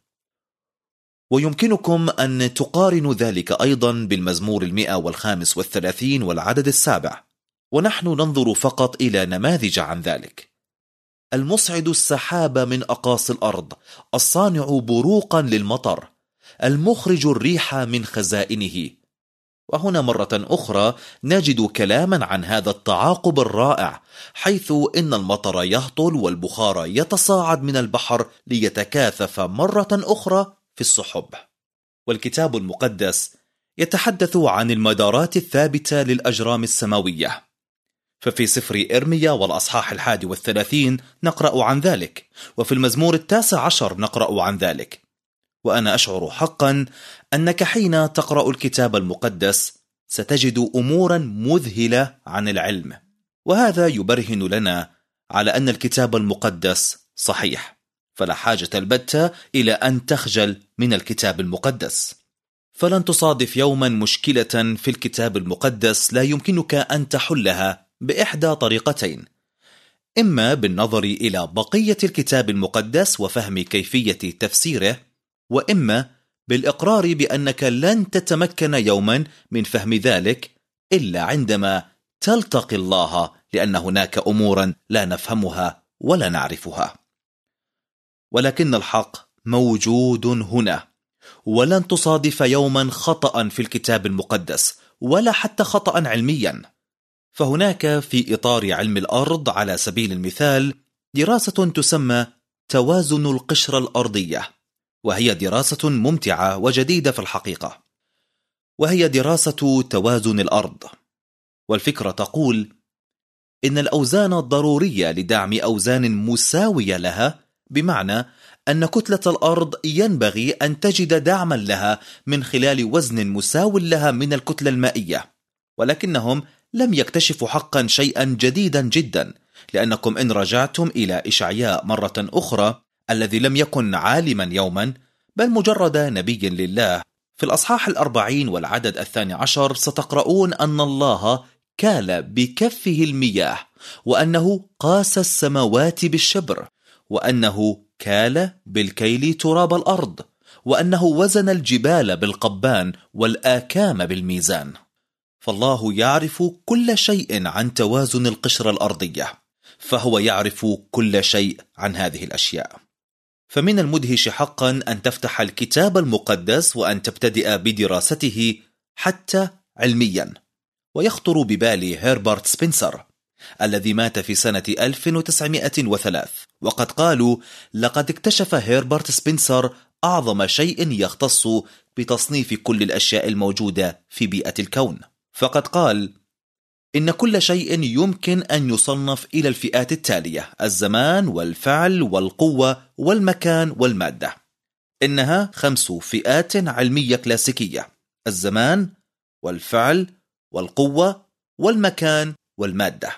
ويمكنكم أن تقارنوا ذلك أيضا بالمزمور المئة والخامس والثلاثين والعدد السابع، ونحن ننظر فقط إلى نماذج عن ذلك. المصعد السحاب من أقاصي الأرض، الصانع بروقا للمطر، المخرج الريح من خزائنه. وهنا مرة أخرى نجد كلاما عن هذا التعاقب الرائع، حيث إن المطر يهطل والبخار يتصاعد من البحر ليتكاثف مرة أخرى في السحب. والكتاب المقدس يتحدث عن المدارات الثابتة للأجرام السماوية. ففي سفر إرميا والأصحاح الحادي والثلاثين نقرأ عن ذلك، وفي المزمور التاسع عشر نقرأ عن ذلك. وأنا أشعر حقا أنك حين تقرأ الكتاب المقدس ستجد أمورا مذهلة عن العلم، وهذا يبرهن لنا على أن الكتاب المقدس صحيح، فلا حاجة البتة إلى أن تخجل من الكتاب المقدس. فلن تصادف يوما مشكلة في الكتاب المقدس لا يمكنك أن تحلها بإحدى طريقتين: إما بالنظر إلى بقية الكتاب المقدس وفهم كيفية تفسيره، وإما بالإقرار بأنك لن تتمكن يوما من فهم ذلك إلا عندما تلتقي الله، لأن هناك أمورا لا نفهمها ولا نعرفها. ولكن الحق موجود هنا، ولن تصادف يوما خطأ في الكتاب المقدس ولا حتى خطأ علميا. فهناك في إطار علم الأرض على سبيل المثال دراسة تسمى توازن القشرة الأرضية، وهي دراسة ممتعة وجديدة في الحقيقة، وهي دراسة توازن الأرض. والفكرة تقول إن الأوزان الضرورية لدعم أوزان مساوية لها، بمعنى أن كتلة الأرض ينبغي أن تجد دعما لها من خلال وزن مساو لها من الكتلة المائية، ولكنهم لم يكتشفوا حقا شيئا جديدا جدا، لأنكم إن رجعتم إلى إشعياء مرة أخرى الذي لم يكن عالما يوما بل مجرد نبي لله، في الأصحاح الأربعين والعدد الثاني عشر ستقرؤون أن الله كال بكفه المياه، وأنه قاس السماوات بالشبر، وأنه كال بالكيل تراب الأرض، وأنه وزن الجبال بالقبان والآكام بالميزان. فالله يعرف كل شيء عن توازن القشرة الأرضية، فهو يعرف كل شيء عن هذه الأشياء. فمن المدهش حقا أن تفتح الكتاب المقدس وأن تبتدئ بدراسته حتى علميا. ويخطر ببالي هيربرت سبنسر الذي مات في سنة ألف وتسعمائة وثلاثة، وقد قالوا لقد اكتشف هيربرت سبنسر أعظم شيء يختص بتصنيف كل الأشياء الموجودة في بيئة الكون. فقد قال إن كل شيء يمكن أن يصنف إلى الفئات التالية: الزمان والفعل والقوة والمكان والمادة. إنها خمس فئات علمية كلاسيكية: الزمان والفعل والقوة والمكان والمادة.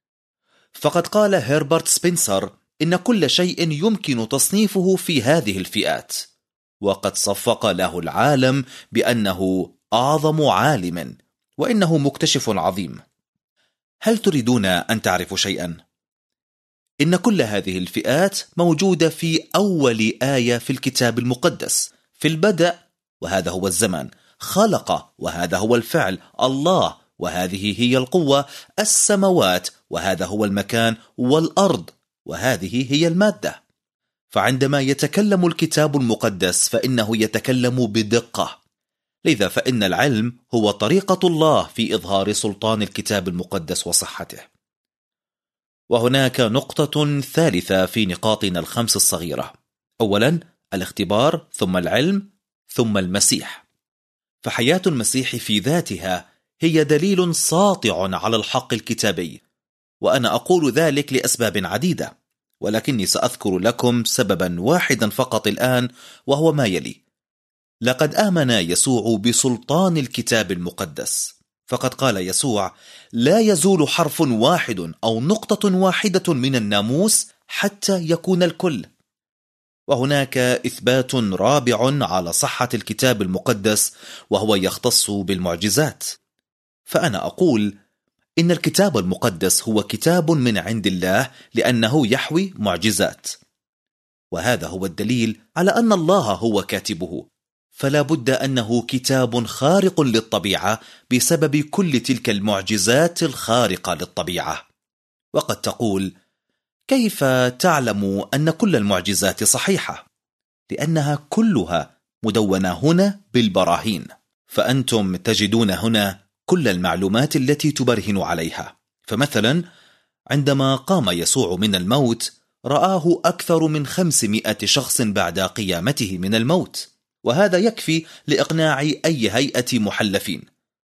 فقد قال هيربرت سبنسر إن كل شيء يمكن تصنيفه في هذه الفئات، وقد صفق له العالم بأنه أعظم عالم وإنه مكتشف عظيم. هل تريدون أن تعرفوا شيئا؟ إن كل هذه الفئات موجودة في أول آية في الكتاب المقدس: في البدء، وهذا هو الزمن، خلق، وهذا هو الفعل، الله، وهذه هي القوة، السماوات، وهذا هو المكان، والأرض، وهذه هي المادة. فعندما يتكلم الكتاب المقدس فإنه يتكلم بدقة، لذا فإن العلم هو طريقة الله في إظهار سلطان الكتاب المقدس وصحته. وهناك نقطة ثالثة في نقاطنا الخمس الصغيرة: أولا الاختبار، ثم العلم، ثم المسيح. فحياة المسيح في ذاتها هي دليل ساطع على الحق الكتابي، وأنا أقول ذلك لأسباب عديدة، ولكني سأذكر لكم سببا واحدا فقط الآن، وهو ما يلي: لقد آمن يسوع بسلطان الكتاب المقدس، فقد قال يسوع: لا يزول حرف واحد أو نقطة واحدة من الناموس حتى يكون الكل. وهناك إثبات رابع على صحة الكتاب المقدس، وهو يختص بالمعجزات. فأنا أقول إن الكتاب المقدس هو كتاب من عند الله لأنه يحوي معجزات، وهذا هو الدليل على أن الله هو كاتبه، فلا بد أنه كتاب خارق للطبيعة بسبب كل تلك المعجزات الخارقة للطبيعة. وقد تقول: كيف تعلم أن كل المعجزات صحيحة؟ لأنها كلها مدونة هنا بالبراهين، فأنتم تجدون هنا كل المعلومات التي تبرهن عليها. فمثلا عندما قام يسوع من الموت رآه أكثر من خمسمائة شخص بعد قيامته من الموت، وهذا يكفي لإقناع أي هيئة محلفين.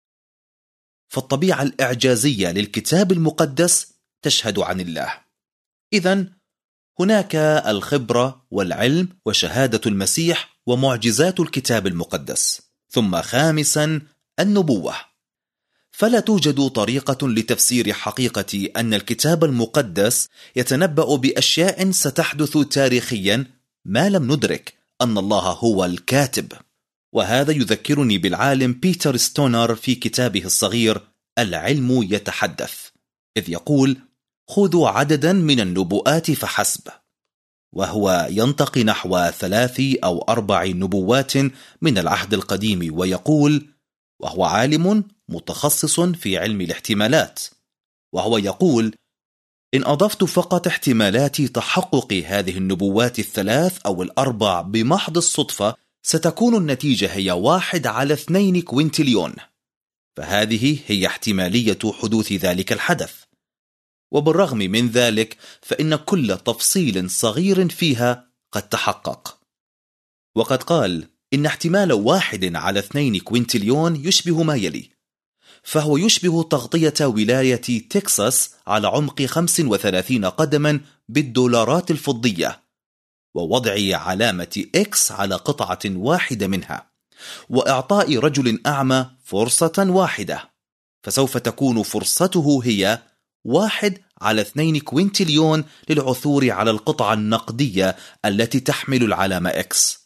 فالطبيعة الإعجازية للكتاب المقدس تشهد عن الله. إذن هناك الخبرة والعلم وشهادة المسيح ومعجزات الكتاب المقدس. ثم خامسا النبوة. فلا توجد طريقة لتفسير حقيقة أن الكتاب المقدس يتنبأ بأشياء ستحدث تاريخيا ما لم ندرك أن الله هو الكاتب. وهذا يذكرني بالعالم بيتر ستونر في كتابه الصغير العلم يتحدث، إذ يقول: خذوا عددا من النبوءات فحسب، وهو ينتقي نحو ثلاث أو أربع نبوات من العهد القديم، ويقول، وهو عالم متخصص في علم الاحتمالات، وهو يقول: إن أضفت فقط احتمالات تحقق هذه النبوات الثلاث أو الأربع بمحض الصدفة ستكون النتيجة هي واحد على اثنين كوينتليون، فهذه هي احتمالية حدوث ذلك الحدث. وبالرغم من ذلك فإن كل تفصيل صغير فيها قد تحقق. وقد قال إن احتمال واحد على اثنين كوينتليون يشبه ما يلي، فهو يشبه تغطية ولاية تكساس على عمق خمس وثلاثين قدما بالدولارات الفضية، ووضع علامة إكس على قطعة واحدة منها، وإعطاء رجل أعمى فرصة واحدة. فسوف تكون فرصته هي واحد على اثنين كوينتليون للعثور على القطعة النقدية التي تحمل العلامة إكس.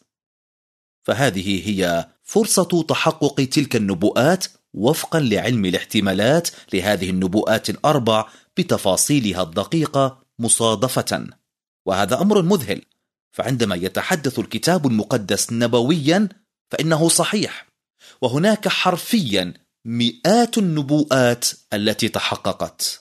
فهذه هي فرصة تحقق تلك النبوءات وفقا لعلم الاحتمالات لهذه النبوءات الأربع بتفاصيلها الدقيقة مصادفة. وهذا أمر مذهل، فعندما يتحدث الكتاب المقدس نبويا فإنه صحيح، وهناك حرفيا مئات النبوءات التي تحققت.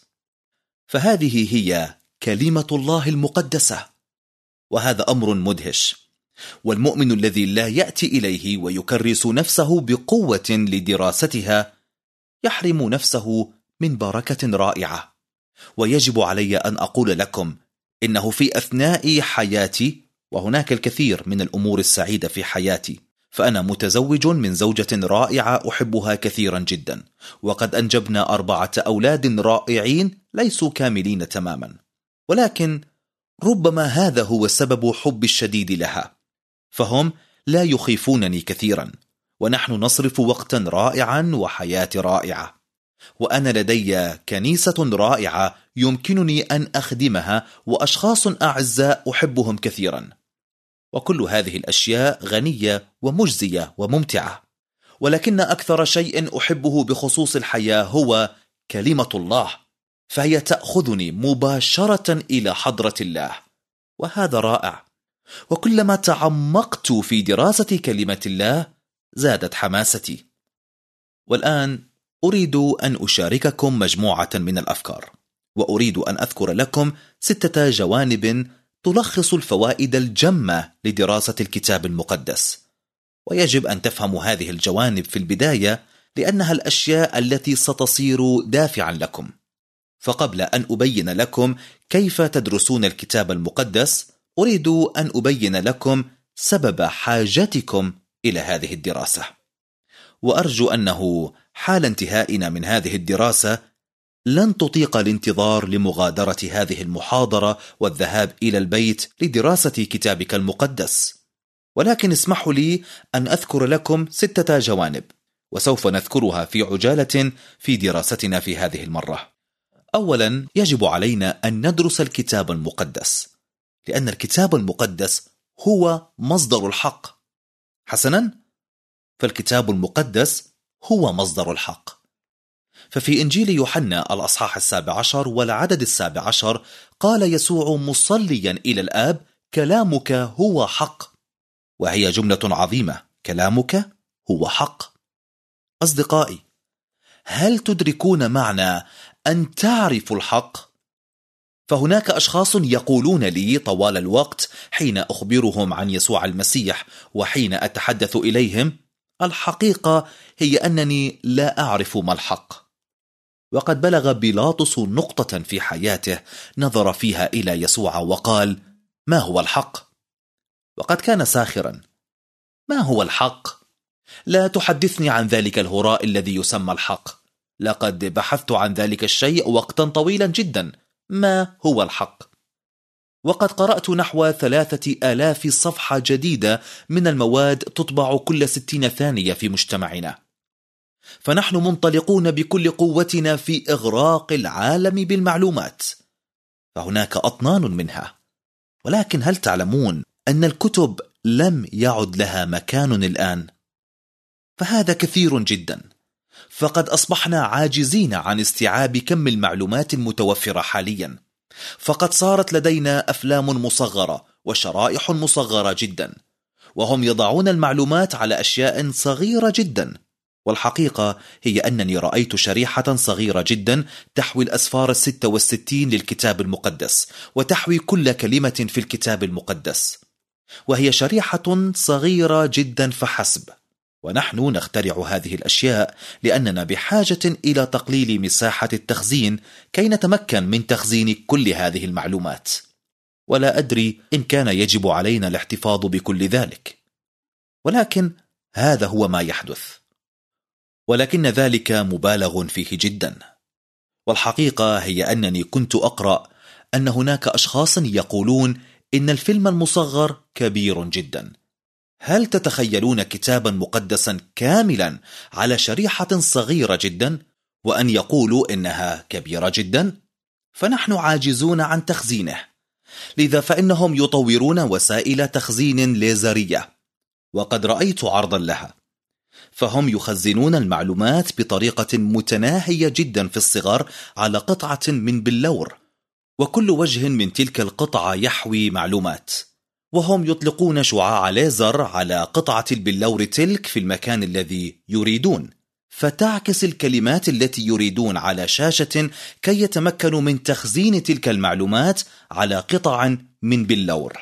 فهذه هي كلمة الله المقدسة، وهذا أمر مدهش. والمؤمن الذي لا يأتي إليه ويكرس نفسه بقوة لدراستها يحرم نفسه من بركة رائعة. ويجب علي أن أقول لكم إنه في أثناء حياتي، وهناك الكثير من الأمور السعيدة في حياتي، فأنا متزوج من زوجة رائعة أحبها كثيرا جدا، وقد أنجبنا أربعة أولاد رائعين ليسوا كاملين تماما، ولكن ربما هذا هو سبب حب الشديد لها. فهم لا يخيفونني كثيرا، ونحن نصرف وقتا رائعا وحياة رائعة، وأنا لدي كنيسة رائعة يمكنني أن أخدمها، وأشخاص أعزاء أحبهم كثيرا. وكل هذه الأشياء غنية ومجزية وممتعة، ولكن أكثر شيء أحبه بخصوص الحياة هو كلمة الله، فهي تأخذني مباشرة إلى حضرة الله، وهذا رائع. وكلما تعمقت في دراسة كلمة الله زادت حماستي. والآن أريد أن أشارككم مجموعة من الأفكار، وأريد أن أذكر لكم ستة جوانب تلخص الفوائد الجمة لدراسة الكتاب المقدس. ويجب أن تفهموا هذه الجوانب في البداية، لأنها الأشياء التي ستصير دافعا لكم. فقبل أن أبين لكم كيف تدرسون الكتاب المقدس، أريد أن أبين لكم سبب حاجتكم إلى هذه الدراسة. وأرجو أنه حال انتهائنا من هذه الدراسة لن تطيق الانتظار لمغادرة هذه المحاضرة والذهاب إلى البيت لدراسة كتابك المقدس، ولكن اسمحوا لي أن أذكر لكم ستة جوانب، وسوف نذكرها في عجالة في دراستنا في هذه المرة. أولا، يجب علينا أن ندرس الكتاب المقدس، لأن الكتاب المقدس هو مصدر الحق. حسنا، فالكتاب المقدس هو مصدر الحق. ففي إنجيل يوحنا الأصحاح السابع عشر والعدد السابع عشر قال يسوع مصليا إلى الآب: كلامك هو حق. وهي جملة عظيمة، كلامك هو حق. أصدقائي، هل تدركون معنى أن تعرفوا الحق؟ فهناك أشخاص يقولون لي طوال الوقت حين أخبرهم عن يسوع المسيح وحين أتحدث إليهم: الحقيقة هي أنني لا أعرف ما الحق. وقد بلغ بيلاطس نقطة في حياته نظر فيها إلى يسوع وقال: ما هو الحق؟ وقد كان ساخرا. ما هو الحق؟ لا تحدثني عن ذلك الهراء الذي يسمى الحق. لقد بحثت عن ذلك الشيء وقتا طويلا جدا. ما هو الحق؟ وقد قرأت نحو ثلاثة آلاف صفحة جديدة من المواد تطبع كل ستين ثانية في مجتمعنا، فنحن منطلقون بكل قوتنا في إغراق العالم بالمعلومات، فهناك أطنان منها. ولكن هل تعلمون أن الكتب لم يعد لها مكان الآن؟ فهذا كثير جدا، فقد أصبحنا عاجزين عن استيعاب كم المعلومات المتوفرة حاليا. فقد صارت لدينا أفلام مصغرة وشرائح مصغرة جدا، وهم يضعون المعلومات على أشياء صغيرة جدا. والحقيقة هي أنني رأيت شريحة صغيرة جدا تحوي الأسفار الستة والستين للكتاب المقدس، وتحوي كل كلمة في الكتاب المقدس، وهي شريحة صغيرة جدا فحسب. ونحن نخترع هذه الأشياء لأننا بحاجة إلى تقليل مساحة التخزين كي نتمكن من تخزين كل هذه المعلومات. ولا أدري إن كان يجب علينا الاحتفاظ بكل ذلك، ولكن هذا هو ما يحدث. ولكن ذلك مبالغ فيه جدا. والحقيقة هي أنني كنت أقرأ أن هناك أشخاص يقولون إن الفيلم المصغر كبير جدا. هل تتخيلون كتابا مقدسا كاملا على شريحة صغيرة جدا؟ وأن يقولوا إنها كبيرة جدا، فنحن عاجزون عن تخزينه، لذا فإنهم يطورون وسائل تخزين ليزرية، وقد رأيت عرضا لها، فهم يخزنون المعلومات بطريقة متناهية جدا في الصغر على قطعة من بلور، وكل وجه من تلك القطعة يحوي معلومات، وهم يطلقون شعاع ليزر على قطعة البلور تلك في المكان الذي يريدون، فتعكس الكلمات التي يريدون على شاشة كي يتمكنوا من تخزين تلك المعلومات على قطع من بلور.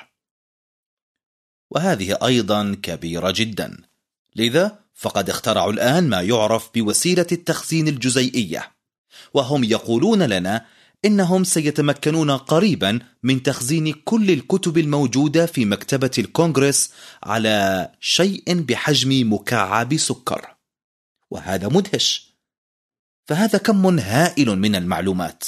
وهذه أيضا كبيرة جدا، لذا فقد اخترعوا الآن ما يعرف بوسيلة التخزين الجزيئية، وهم يقولون لنا إنهم سيتمكنون قريبا من تخزين كل الكتب الموجودة في مكتبة الكونغرس على شيء بحجم مكعب سكر، وهذا مدهش، فهذا كم هائل من المعلومات،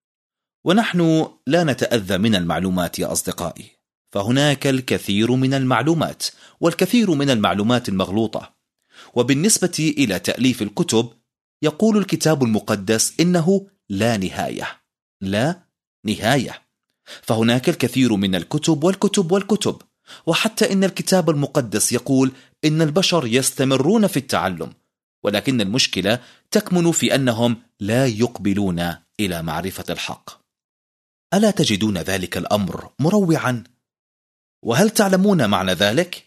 ونحن لا نتأذى من المعلومات يا أصدقائي، فهناك الكثير من المعلومات، والكثير من المعلومات المغلوطة. وبالنسبة إلى تأليف الكتب، يقول الكتاب المقدس إنه لا نهاية، لا نهاية، فهناك الكثير من الكتب والكتب والكتب، وحتى إن الكتاب المقدس يقول إن البشر يستمرون في التعلم، ولكن المشكلة تكمن في أنهم لا يقبلون إلى معرفة الحق. ألا تجدون ذلك الأمر مروعا؟ وهل تعلمون معنى ذلك؟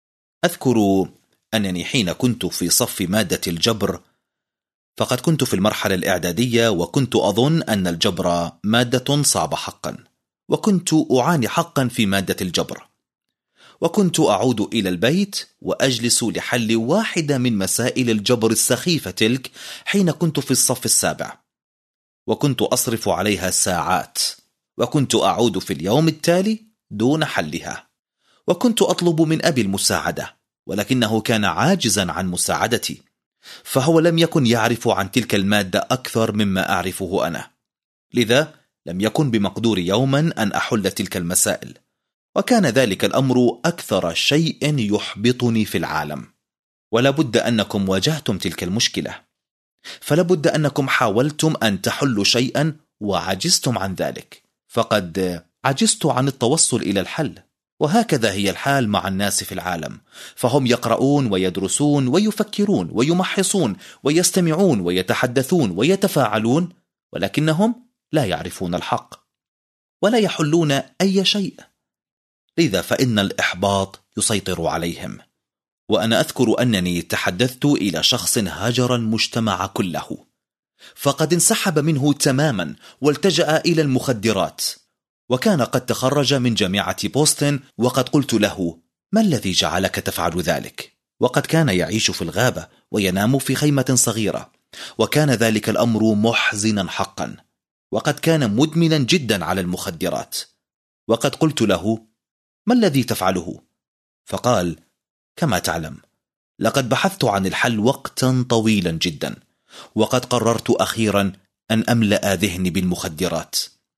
أذكر أنني حين كنت في صف مادة الجبر، فقد كنت في المرحلة الإعدادية، وكنت أظن أن الجبر مادة صعبة حقا، وكنت أعاني حقا في مادة الجبر، وكنت أعود إلى البيت وأجلس لحل واحدة من مسائل الجبر السخيفة تلك حين كنت في الصف السابع، وكنت أصرف عليها ساعات، وكنت أعود في اليوم التالي دون حلها، وكنت أطلب من أبي المساعدة، ولكنه كان عاجزا عن مساعدتي، فهو لم يكن يعرف عن تلك المادة أكثر مما أعرفه أنا، لذا لم يكن بمقدوري يوما أن أحل تلك المسائل، وكان ذلك الأمر أكثر شيء يحبطني في العالم. ولا بد أنكم واجهتم تلك المشكلة، فلا بد أنكم حاولتم أن تحلوا شيئا وعجزتم عن ذلك، فقد عجزت عن التوصل إلى الحل. وهكذا هي الحال مع الناس في العالم، فهم يقرؤون ويدرسون ويفكرون ويمحصون ويستمعون ويتحدثون ويتفاعلون، ولكنهم لا يعرفون الحق ولا يحلون أي شيء، لذا فإن الإحباط يسيطر عليهم. وأنا أذكر أنني تحدثت إلى شخص هاجر المجتمع كله، فقد انسحب منه تماما والتجأ إلى المخدرات، وكان قد تخرج من جامعة بوسطن، وقد قلت له: ما الذي جعلك تفعل ذلك؟ وقد كان يعيش في الغابة وينام في خيمة صغيرة، وكان ذلك الأمر محزنا حقا، وقد كان مدمنا جدا على المخدرات. وقد قلت له: ما الذي تفعله؟ فقال: كما تعلم، لقد بحثت عن الحل وقتا طويلا جدا، وقد قررت أخيرا أن أملأ ذهني بالمخدرات،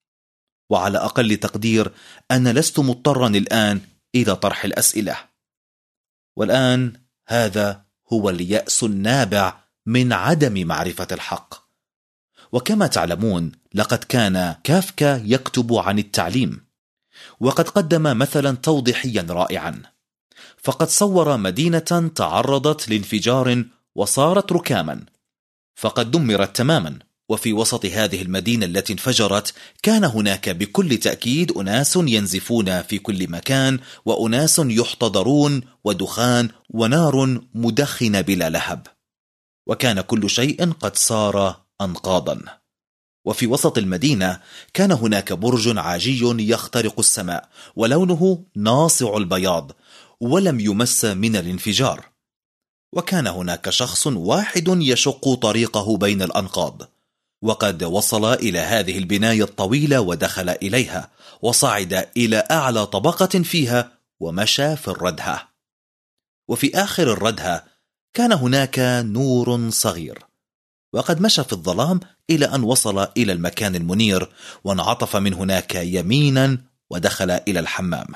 وعلى أقل تقدير أنا لست مضطرا الآن إلى طرح الأسئلة. والآن هذا هو اليأس النابع من عدم معرفة الحق. وكما تعلمون، لقد كان كافكا يكتب عن التعليم، وقد قدم مثلا توضيحيا رائعا، فقد صور مدينة تعرضت لانفجار وصارت ركاما، فقد دمرت تماما، وفي وسط هذه المدينة التي انفجرت كان هناك بكل تأكيد أناس ينزفون في كل مكان، وأناس يحتضرون، ودخان ونار مدخنة بلا لهب، وكان كل شيء قد صار أنقاضا. وفي وسط المدينة كان هناك برج عاجي يخترق السماء، ولونه ناصع البياض ولم يمس من الانفجار، وكان هناك شخص واحد يشق طريقه بين الأنقاض، وقد وصل إلى هذه البناية الطويلة ودخل إليها، وصعد إلى أعلى طبقة فيها ومشى في الردهة، وفي آخر الردهة كان هناك نور صغير، وقد مشى في الظلام إلى أن وصل إلى المكان المنير، وانعطف من هناك يمينا ودخل إلى الحمام.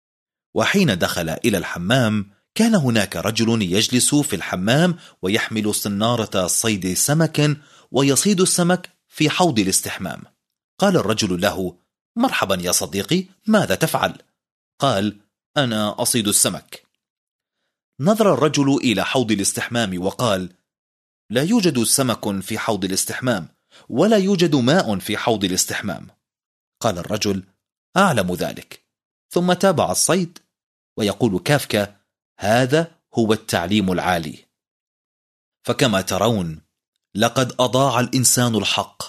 وحين دخل إلى الحمام كان هناك رجل يجلس في الحمام ويحمل صنارة صيد سمك، ويصيد السمك في حوض الاستحمام. قال الرجل له: مرحبا يا صديقي، ماذا تفعل؟ قال: أنا أصيد السمك. نظر الرجل إلى حوض الاستحمام وقال: لا يوجد سمك في حوض الاستحمام، ولا يوجد ماء في حوض الاستحمام. قال الرجل: أعلم ذلك. ثم تابع الصيد. ويقول كافكا: هذا هو التعليم العالي. فكما ترون، لقد أضاع الإنسان الحق،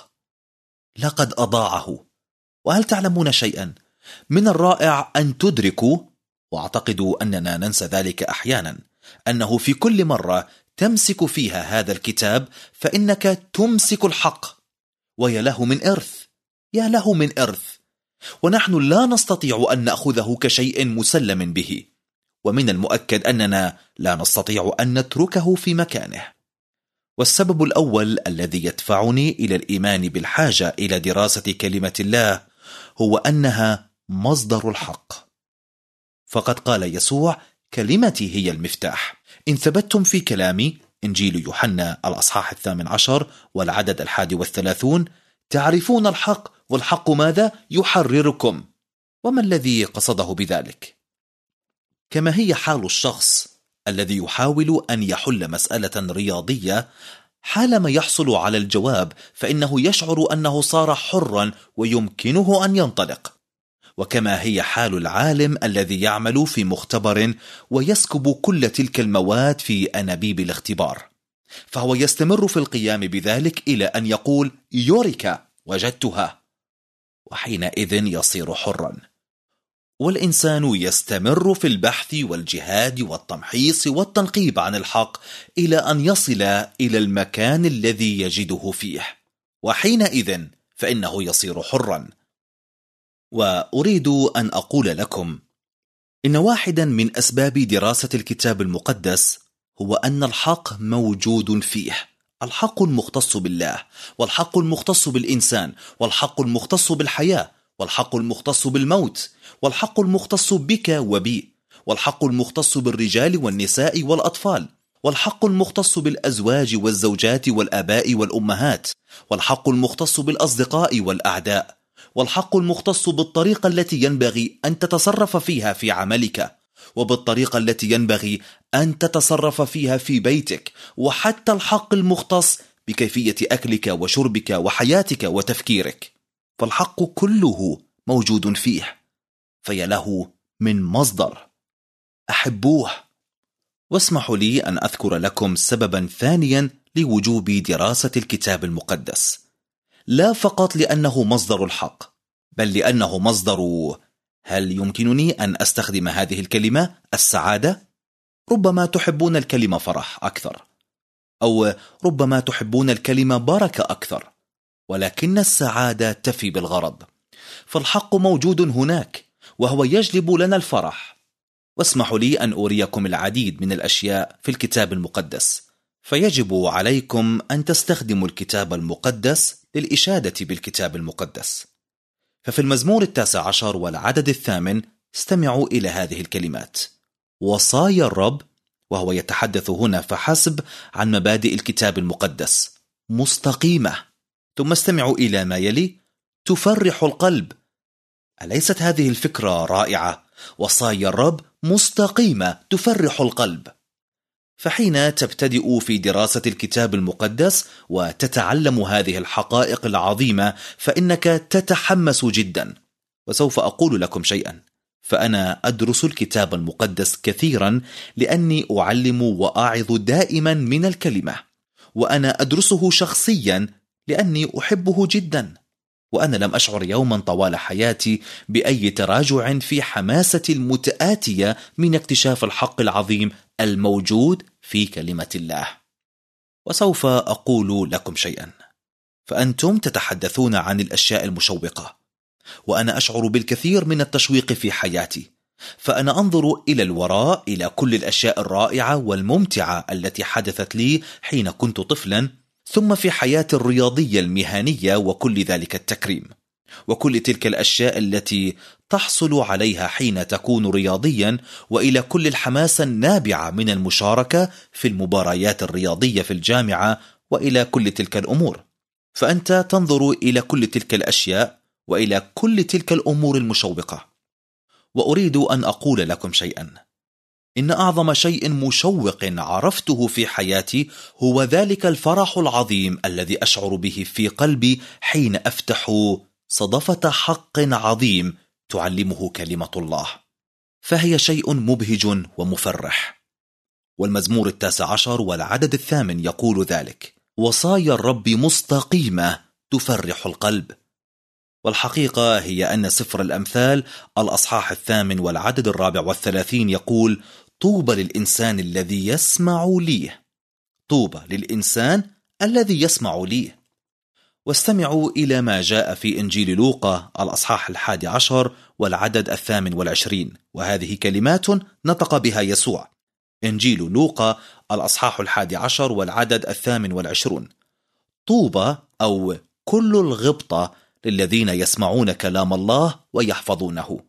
لقد أضاعه. وهل تعلمون شيئا؟ من الرائع أن تدركوا، وأعتقد أننا ننسى ذلك أحيانا، أنه في كل مرة تمسك فيها هذا الكتاب فإنك تمسك الحق. ويا له من إرث، يا له من إرث، ونحن لا نستطيع أن نأخذه كشيء مسلم به، ومن المؤكد أننا لا نستطيع أن نتركه في مكانه. والسبب الأول الذي يدفعني إلى الإيمان بالحاجة إلى دراسة كلمة الله هو أنها مصدر الحق. فقد قال يسوع: كلمتي هي المفتاح. إن ثبتتم في كلامي، إنجيل يوحنا الأصحاح الثامن عشر والعدد الحادي والثلاثون، تعرفون الحق، والحق ماذا؟ يحرركم. وما الذي قصده بذلك؟ كما هي حال الشخص الذي يحاول أن يحل مسألة رياضية، حالما يحصل على الجواب فإنه يشعر أنه صار حرا ويمكنه أن ينطلق. وكما هي حال العالم الذي يعمل في مختبر ويسكب كل تلك المواد في أنابيب الاختبار، فهو يستمر في القيام بذلك إلى أن يقول: يوريكا، وجدتها، وحينئذ يصير حرا. والإنسان يستمر في البحث والجهاد والتمحيص والتنقيب عن الحق إلى أن يصل إلى المكان الذي يجده فيه، وحينئذ فإنه يصير حرا. وأريد أن أقول لكم إن واحدا من أسباب دراسة الكتاب المقدس هو أن الحق موجود فيه، الحق المختص بالله، والحق المختص بالإنسان، والحق المختص بالحياة، والحق المختص بالموت، والحق المختص بك وبي، والحق المختص بالرجال والنساء والأطفال، والحق المختص بالأزواج والزوجات والآباء والأمهات، والحق المختص بالأصدقاء والأعداء، والحق المختص بالطريقة التي ينبغي أن تتصرف فيها في عملك، وبالطريقة التي ينبغي أن تتصرف فيها في بيتك، وحتى الحق المختص بكيفية أكلك وشربك وحياتك وتفكيرك. فالحق كله موجود فيه، فيله من مصدر. أحبوه. واسمحوا لي أن أذكر لكم سببا ثانيا لوجوب دراسة الكتاب المقدس، لا فقط لأنه مصدر الحق، بل لأنه مصدر، هل يمكنني أن أستخدم هذه الكلمة، السعادة؟ ربما تحبون الكلمة فرح أكثر، أو ربما تحبون الكلمة بركة أكثر، ولكن السعادة تفي بالغرض. فالحق موجود هناك، وهو يجلب لنا الفرح. واسمحوا لي أن أريكم العديد من الأشياء في الكتاب المقدس، فيجب عليكم أن تستخدموا الكتاب المقدس للإشادة بالكتاب المقدس. ففي المزمور التاسع عشر والعدد الثامن استمعوا إلى هذه الكلمات: وصايا الرب، وهو يتحدث هنا فحسب عن مبادئ الكتاب المقدس، مستقيمة. ثم استمعوا إلى ما يلي: تفرح القلب. أليست هذه الفكرة رائعة؟ وصايا الرب مستقيمة تفرح القلب. فحين تبتدئ في دراسة الكتاب المقدس وتتعلم هذه الحقائق العظيمة فإنك تتحمس جدا. وسوف أقول لكم شيئا، فأنا أدرس الكتاب المقدس كثيرا لأني أعلم وأعظ دائما من الكلمة، وأنا أدرسه شخصيا لأني أحبه جدا. وأنا لم أشعر يوما طوال حياتي بأي تراجع في حماسة المتآتية من اكتشاف الحق العظيم الموجود في كلمة الله. وسوف أقول لكم شيئا، فأنتم تتحدثون عن الأشياء المشوقة، وأنا أشعر بالكثير من التشويق في حياتي، فأنا أنظر إلى الوراء إلى كل الأشياء الرائعة والممتعة التي حدثت لي حين كنت طفلا، ثم في حياتي الرياضية المهنية وكل ذلك التكريم، وكل تلك الأشياء التي تحصل عليها حين تكون رياضيا، وإلى كل الحماسة النابعة من المشاركة في المباريات الرياضية في الجامعة، وإلى كل تلك الأمور. فأنت تنظر إلى كل تلك الأشياء وإلى كل تلك الأمور المشوقة. وأريد أن أقول لكم شيئا، إن أعظم شيء مشوق عرفته في حياتي هو ذلك الفرح العظيم الذي أشعر به في قلبي حين أفتح صدفة حق عظيم تعلمه كلمة الله، فهي شيء مبهج ومفرح. والمزمور التاسع عشر والعدد الثامن يقول ذلك: وصايا الرب مستقيمة تفرح القلب. والحقيقة هي أن سفر الأمثال الأصحاح الثامن والعدد الرابع والثلاثين يقول: طوبى للإنسان الذي يسمع لي، طوبى للإنسان الذي يسمع لي. واستمعوا إلى ما جاء في إنجيل لوقا الأصحاح الحادي عشر والعدد الثامن والعشرين، وهذه كلمات نطق بها يسوع. إنجيل لوقا الأصحاح الحادي عشر والعدد الثامن والعشرون: طوبى أو كل الغبطة للذين يسمعون كلام الله ويحفظونه.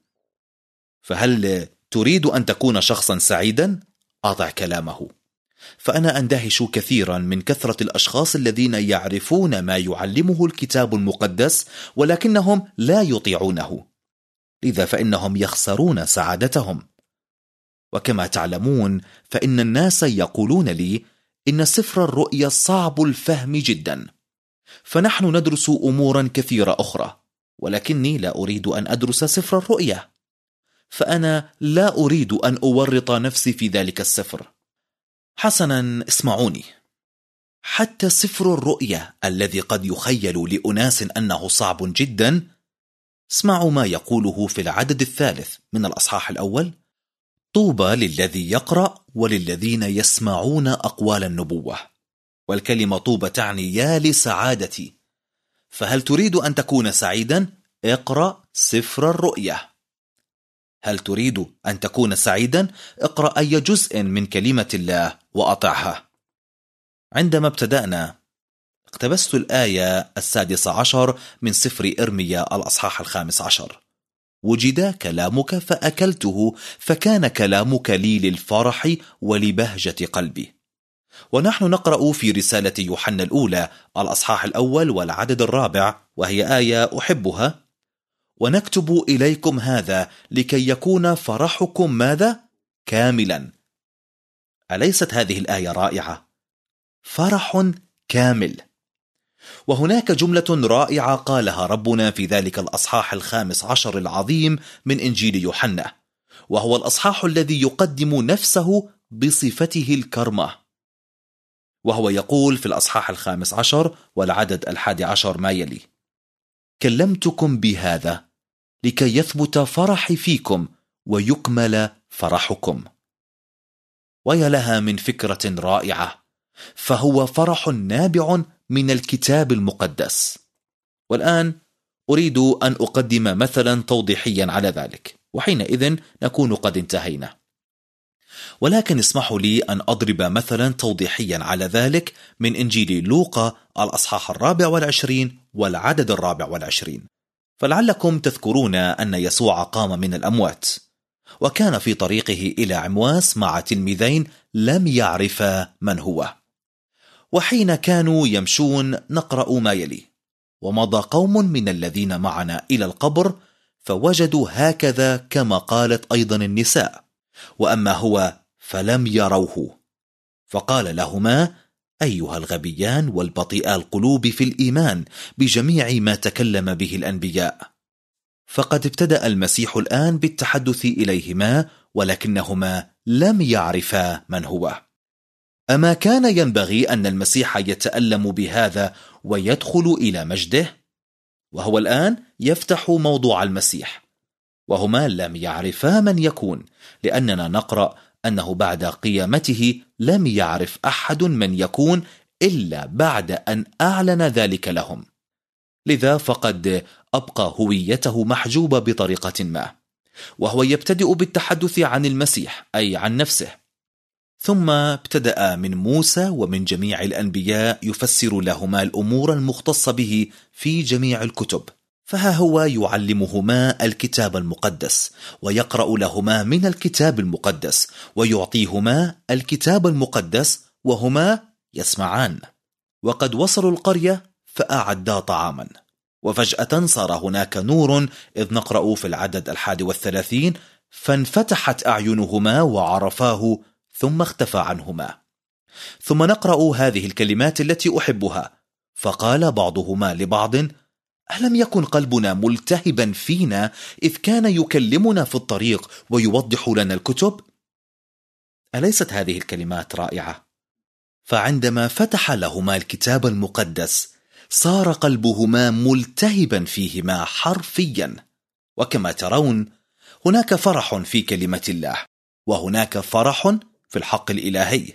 فهل تريد أن تكون شخصا سعيدا؟ أطع كلامه. فأنا أندهش كثيرا من كثرة الأشخاص الذين يعرفون ما يعلمه الكتاب المقدس ولكنهم لا يطيعونه، لذا فإنهم يخسرون سعادتهم. وكما تعلمون فإن الناس يقولون لي إن سفر الرؤيا صعب الفهم جدا، فنحن ندرس أمورا كثيرة أخرى، ولكني لا أريد أن أدرس سفر الرؤيا، فأنا لا أريد أن أورط نفسي في ذلك السفر. حسنا، اسمعوني، حتى سفر الرؤيا الذي قد يخيل لأناس أنه صعب جدا، اسمعوا ما يقوله في العدد الثالث من الأصحاح الأول: طوبى للذي يقرأ وللذين يسمعون أقوال النبوة. والكلمة طوبى تعني يا لسعادتي. فهل تريد أن تكون سعيدا؟ اقرأ سفر الرؤيا. هل تريد أن تكون سعيدا؟ اقرأ أي جزء من كلمة الله وأطعها. عندما ابتدأنا اقتبست الآية السادسة عشر من سفر إرميا الأصحاح الخامس عشر: وجد كلامك فأكلته، فكان كلامك لي للفرح ولبهجة قلبي. ونحن نقرأ في رسالة يوحنا الأولى الأصحاح الأول والعدد الرابع، وهي آية أحبها: ونكتب إليكم هذا لكي يكون فرحكم ماذا؟ كاملا. أليست هذه الآية رائعة؟ فرح كامل. وهناك جملة رائعة قالها ربنا في ذلك الأصحاح الخامس عشر العظيم من إنجيل يوحنا، وهو الأصحاح الذي يقدم نفسه بصفته الكرمة. وهو يقول في الأصحاح الخامس عشر والعدد الحادي عشر ما يلي: كلمتكم بهذا لكي يثبت فرحي فيكم ويكمل فرحكم. ويا لها من فكرة رائعة، فهو فرح نابع من الكتاب المقدس. والآن أريد أن أقدم مثلا توضيحيا على ذلك، وحينئذ نكون قد انتهينا. ولكن اسمحوا لي أن أضرب مثلا توضيحيا على ذلك من إنجيل لوقا الأصحاح الرابع والعشرين والعدد الرابع والعشرين. فلعلكم تذكرون أن يسوع قام من الأموات، وكان في طريقه إلى عمواس مع تلميذين لم يعرفا من هو. وحين كانوا يمشون نقرأ ما يلي: ومضى قوم من الذين معنا إلى القبر فوجدوا هكذا كما قالت أيضا النساء، وأما هو فلم يروه. فقال لهما: أيها الغبيان والبطيئا القلوب في الإيمان بجميع ما تكلم به الأنبياء. فقد ابتدأ المسيح الآن بالتحدث إليهما، ولكنهما لم يعرفا من هو. أما كان ينبغي أن المسيح يتألم بهذا ويدخل إلى مجده؟ وهو الآن يفتح موضوع المسيح، وهما لم يعرفا من يكون، لأننا نقرأ أنه بعد قيامته لم يعرف أحد من يكون إلا بعد أن أعلن ذلك لهم. لذا فقد أبقى هويته محجوبة بطريقة ما، وهو يبتدئ بالتحدث عن المسيح أي عن نفسه، ثم ابتدأ من موسى ومن جميع الأنبياء يفسر لهما الأمور المختصة به في جميع الكتب. فها هو يعلمهما الكتاب المقدس، ويقرأ لهما من الكتاب المقدس، ويعطيهما الكتاب المقدس، وهما يسمعان. وقد وصلوا القرية فأعدا طعاما. وفجأة صار هناك نور إذ نقرأ في العدد الحادي والثلاثين: فانفتحت أعينهما وعرفاه ثم اختفى عنهما. ثم نقرأ هذه الكلمات التي أحبها: فقال بعضهما لبعض: ألم يكن قلبنا ملتهبا فينا إذ كان يكلمنا في الطريق ويوضح لنا الكتب؟ أليست هذه الكلمات رائعة؟ فعندما فتح لهما الكتاب المقدس صار قلبهما ملتهبا فيهما حرفيا. وكما ترون هناك فرح في كلمة الله، وهناك فرح في الحق الإلهي.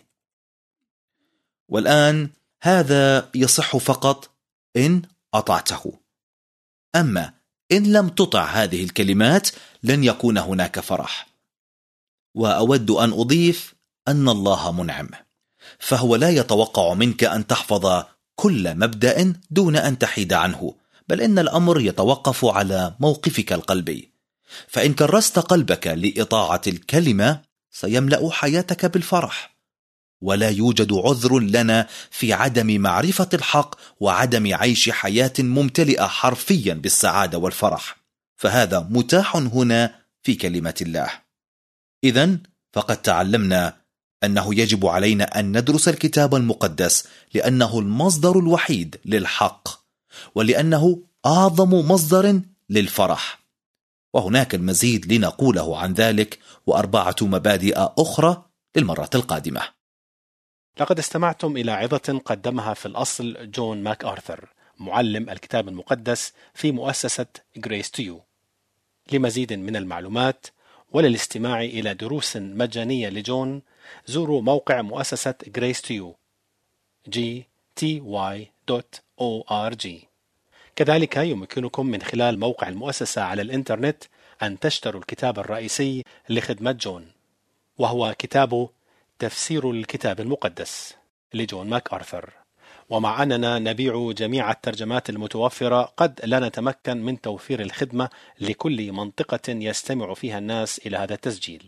والآن هذا يصح فقط إن أطعته، أما إن لم تطع هذه الكلمات لن يكون هناك فرح. وأود أن أضيف أن الله منعم، فهو لا يتوقع منك أن تحفظ كل مبدأ دون أن تحيد عنه، بل إن الأمر يتوقف على موقفك القلبي. فإن كرست قلبك لإطاعة الكلمة سيملأ حياتك بالفرح، ولا يوجد عذر لنا في عدم معرفة الحق وعدم عيش حياة ممتلئة حرفيا بالسعادة والفرح، فهذا متاح هنا في كلمة الله. إذن فقد تعلمنا أنه يجب علينا أن ندرس الكتاب المقدس لأنه المصدر الوحيد للحق، ولأنه أعظم مصدر للفرح. وهناك المزيد لنقوله عن ذلك وأربعة مبادئ أخرى للمرة القادمة. لقد استمعتم إلى عظة قدمها في الأصل جون ماك آرثر، معلم الكتاب المقدس في مؤسسة Grace to You. لمزيد من المعلومات وللاستماع إلى دروس مجانية لجون زوروا موقع مؤسسة Grace to You جي تي واي دوت أو آر جي. كذلك يمكنكم من خلال موقع المؤسسة على الإنترنت أن تشتروا الكتاب الرئيسي لخدمة جون، وهو كتاب تفسير الكتاب المقدس لجون ماك آرثر. ومع أننا نبيع جميع الترجمات المتوفرة قد لا نتمكن من توفير الخدمة لكل منطقة يستمع فيها الناس إلى هذا التسجيل.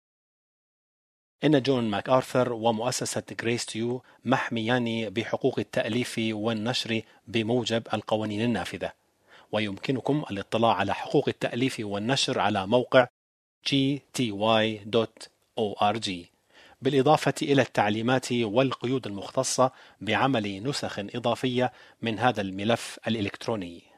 إن جون ماك آرثر ومؤسسة Grace to You محميان بحقوق التأليف والنشر بموجب القوانين النافذة، ويمكنكم الاطلاع على حقوق التأليف والنشر على موقع جي تي واي دوت أو آر جي، بالإضافة إلى التعليمات والقيود المختصة بعمل نسخ إضافية من هذا الملف الإلكتروني.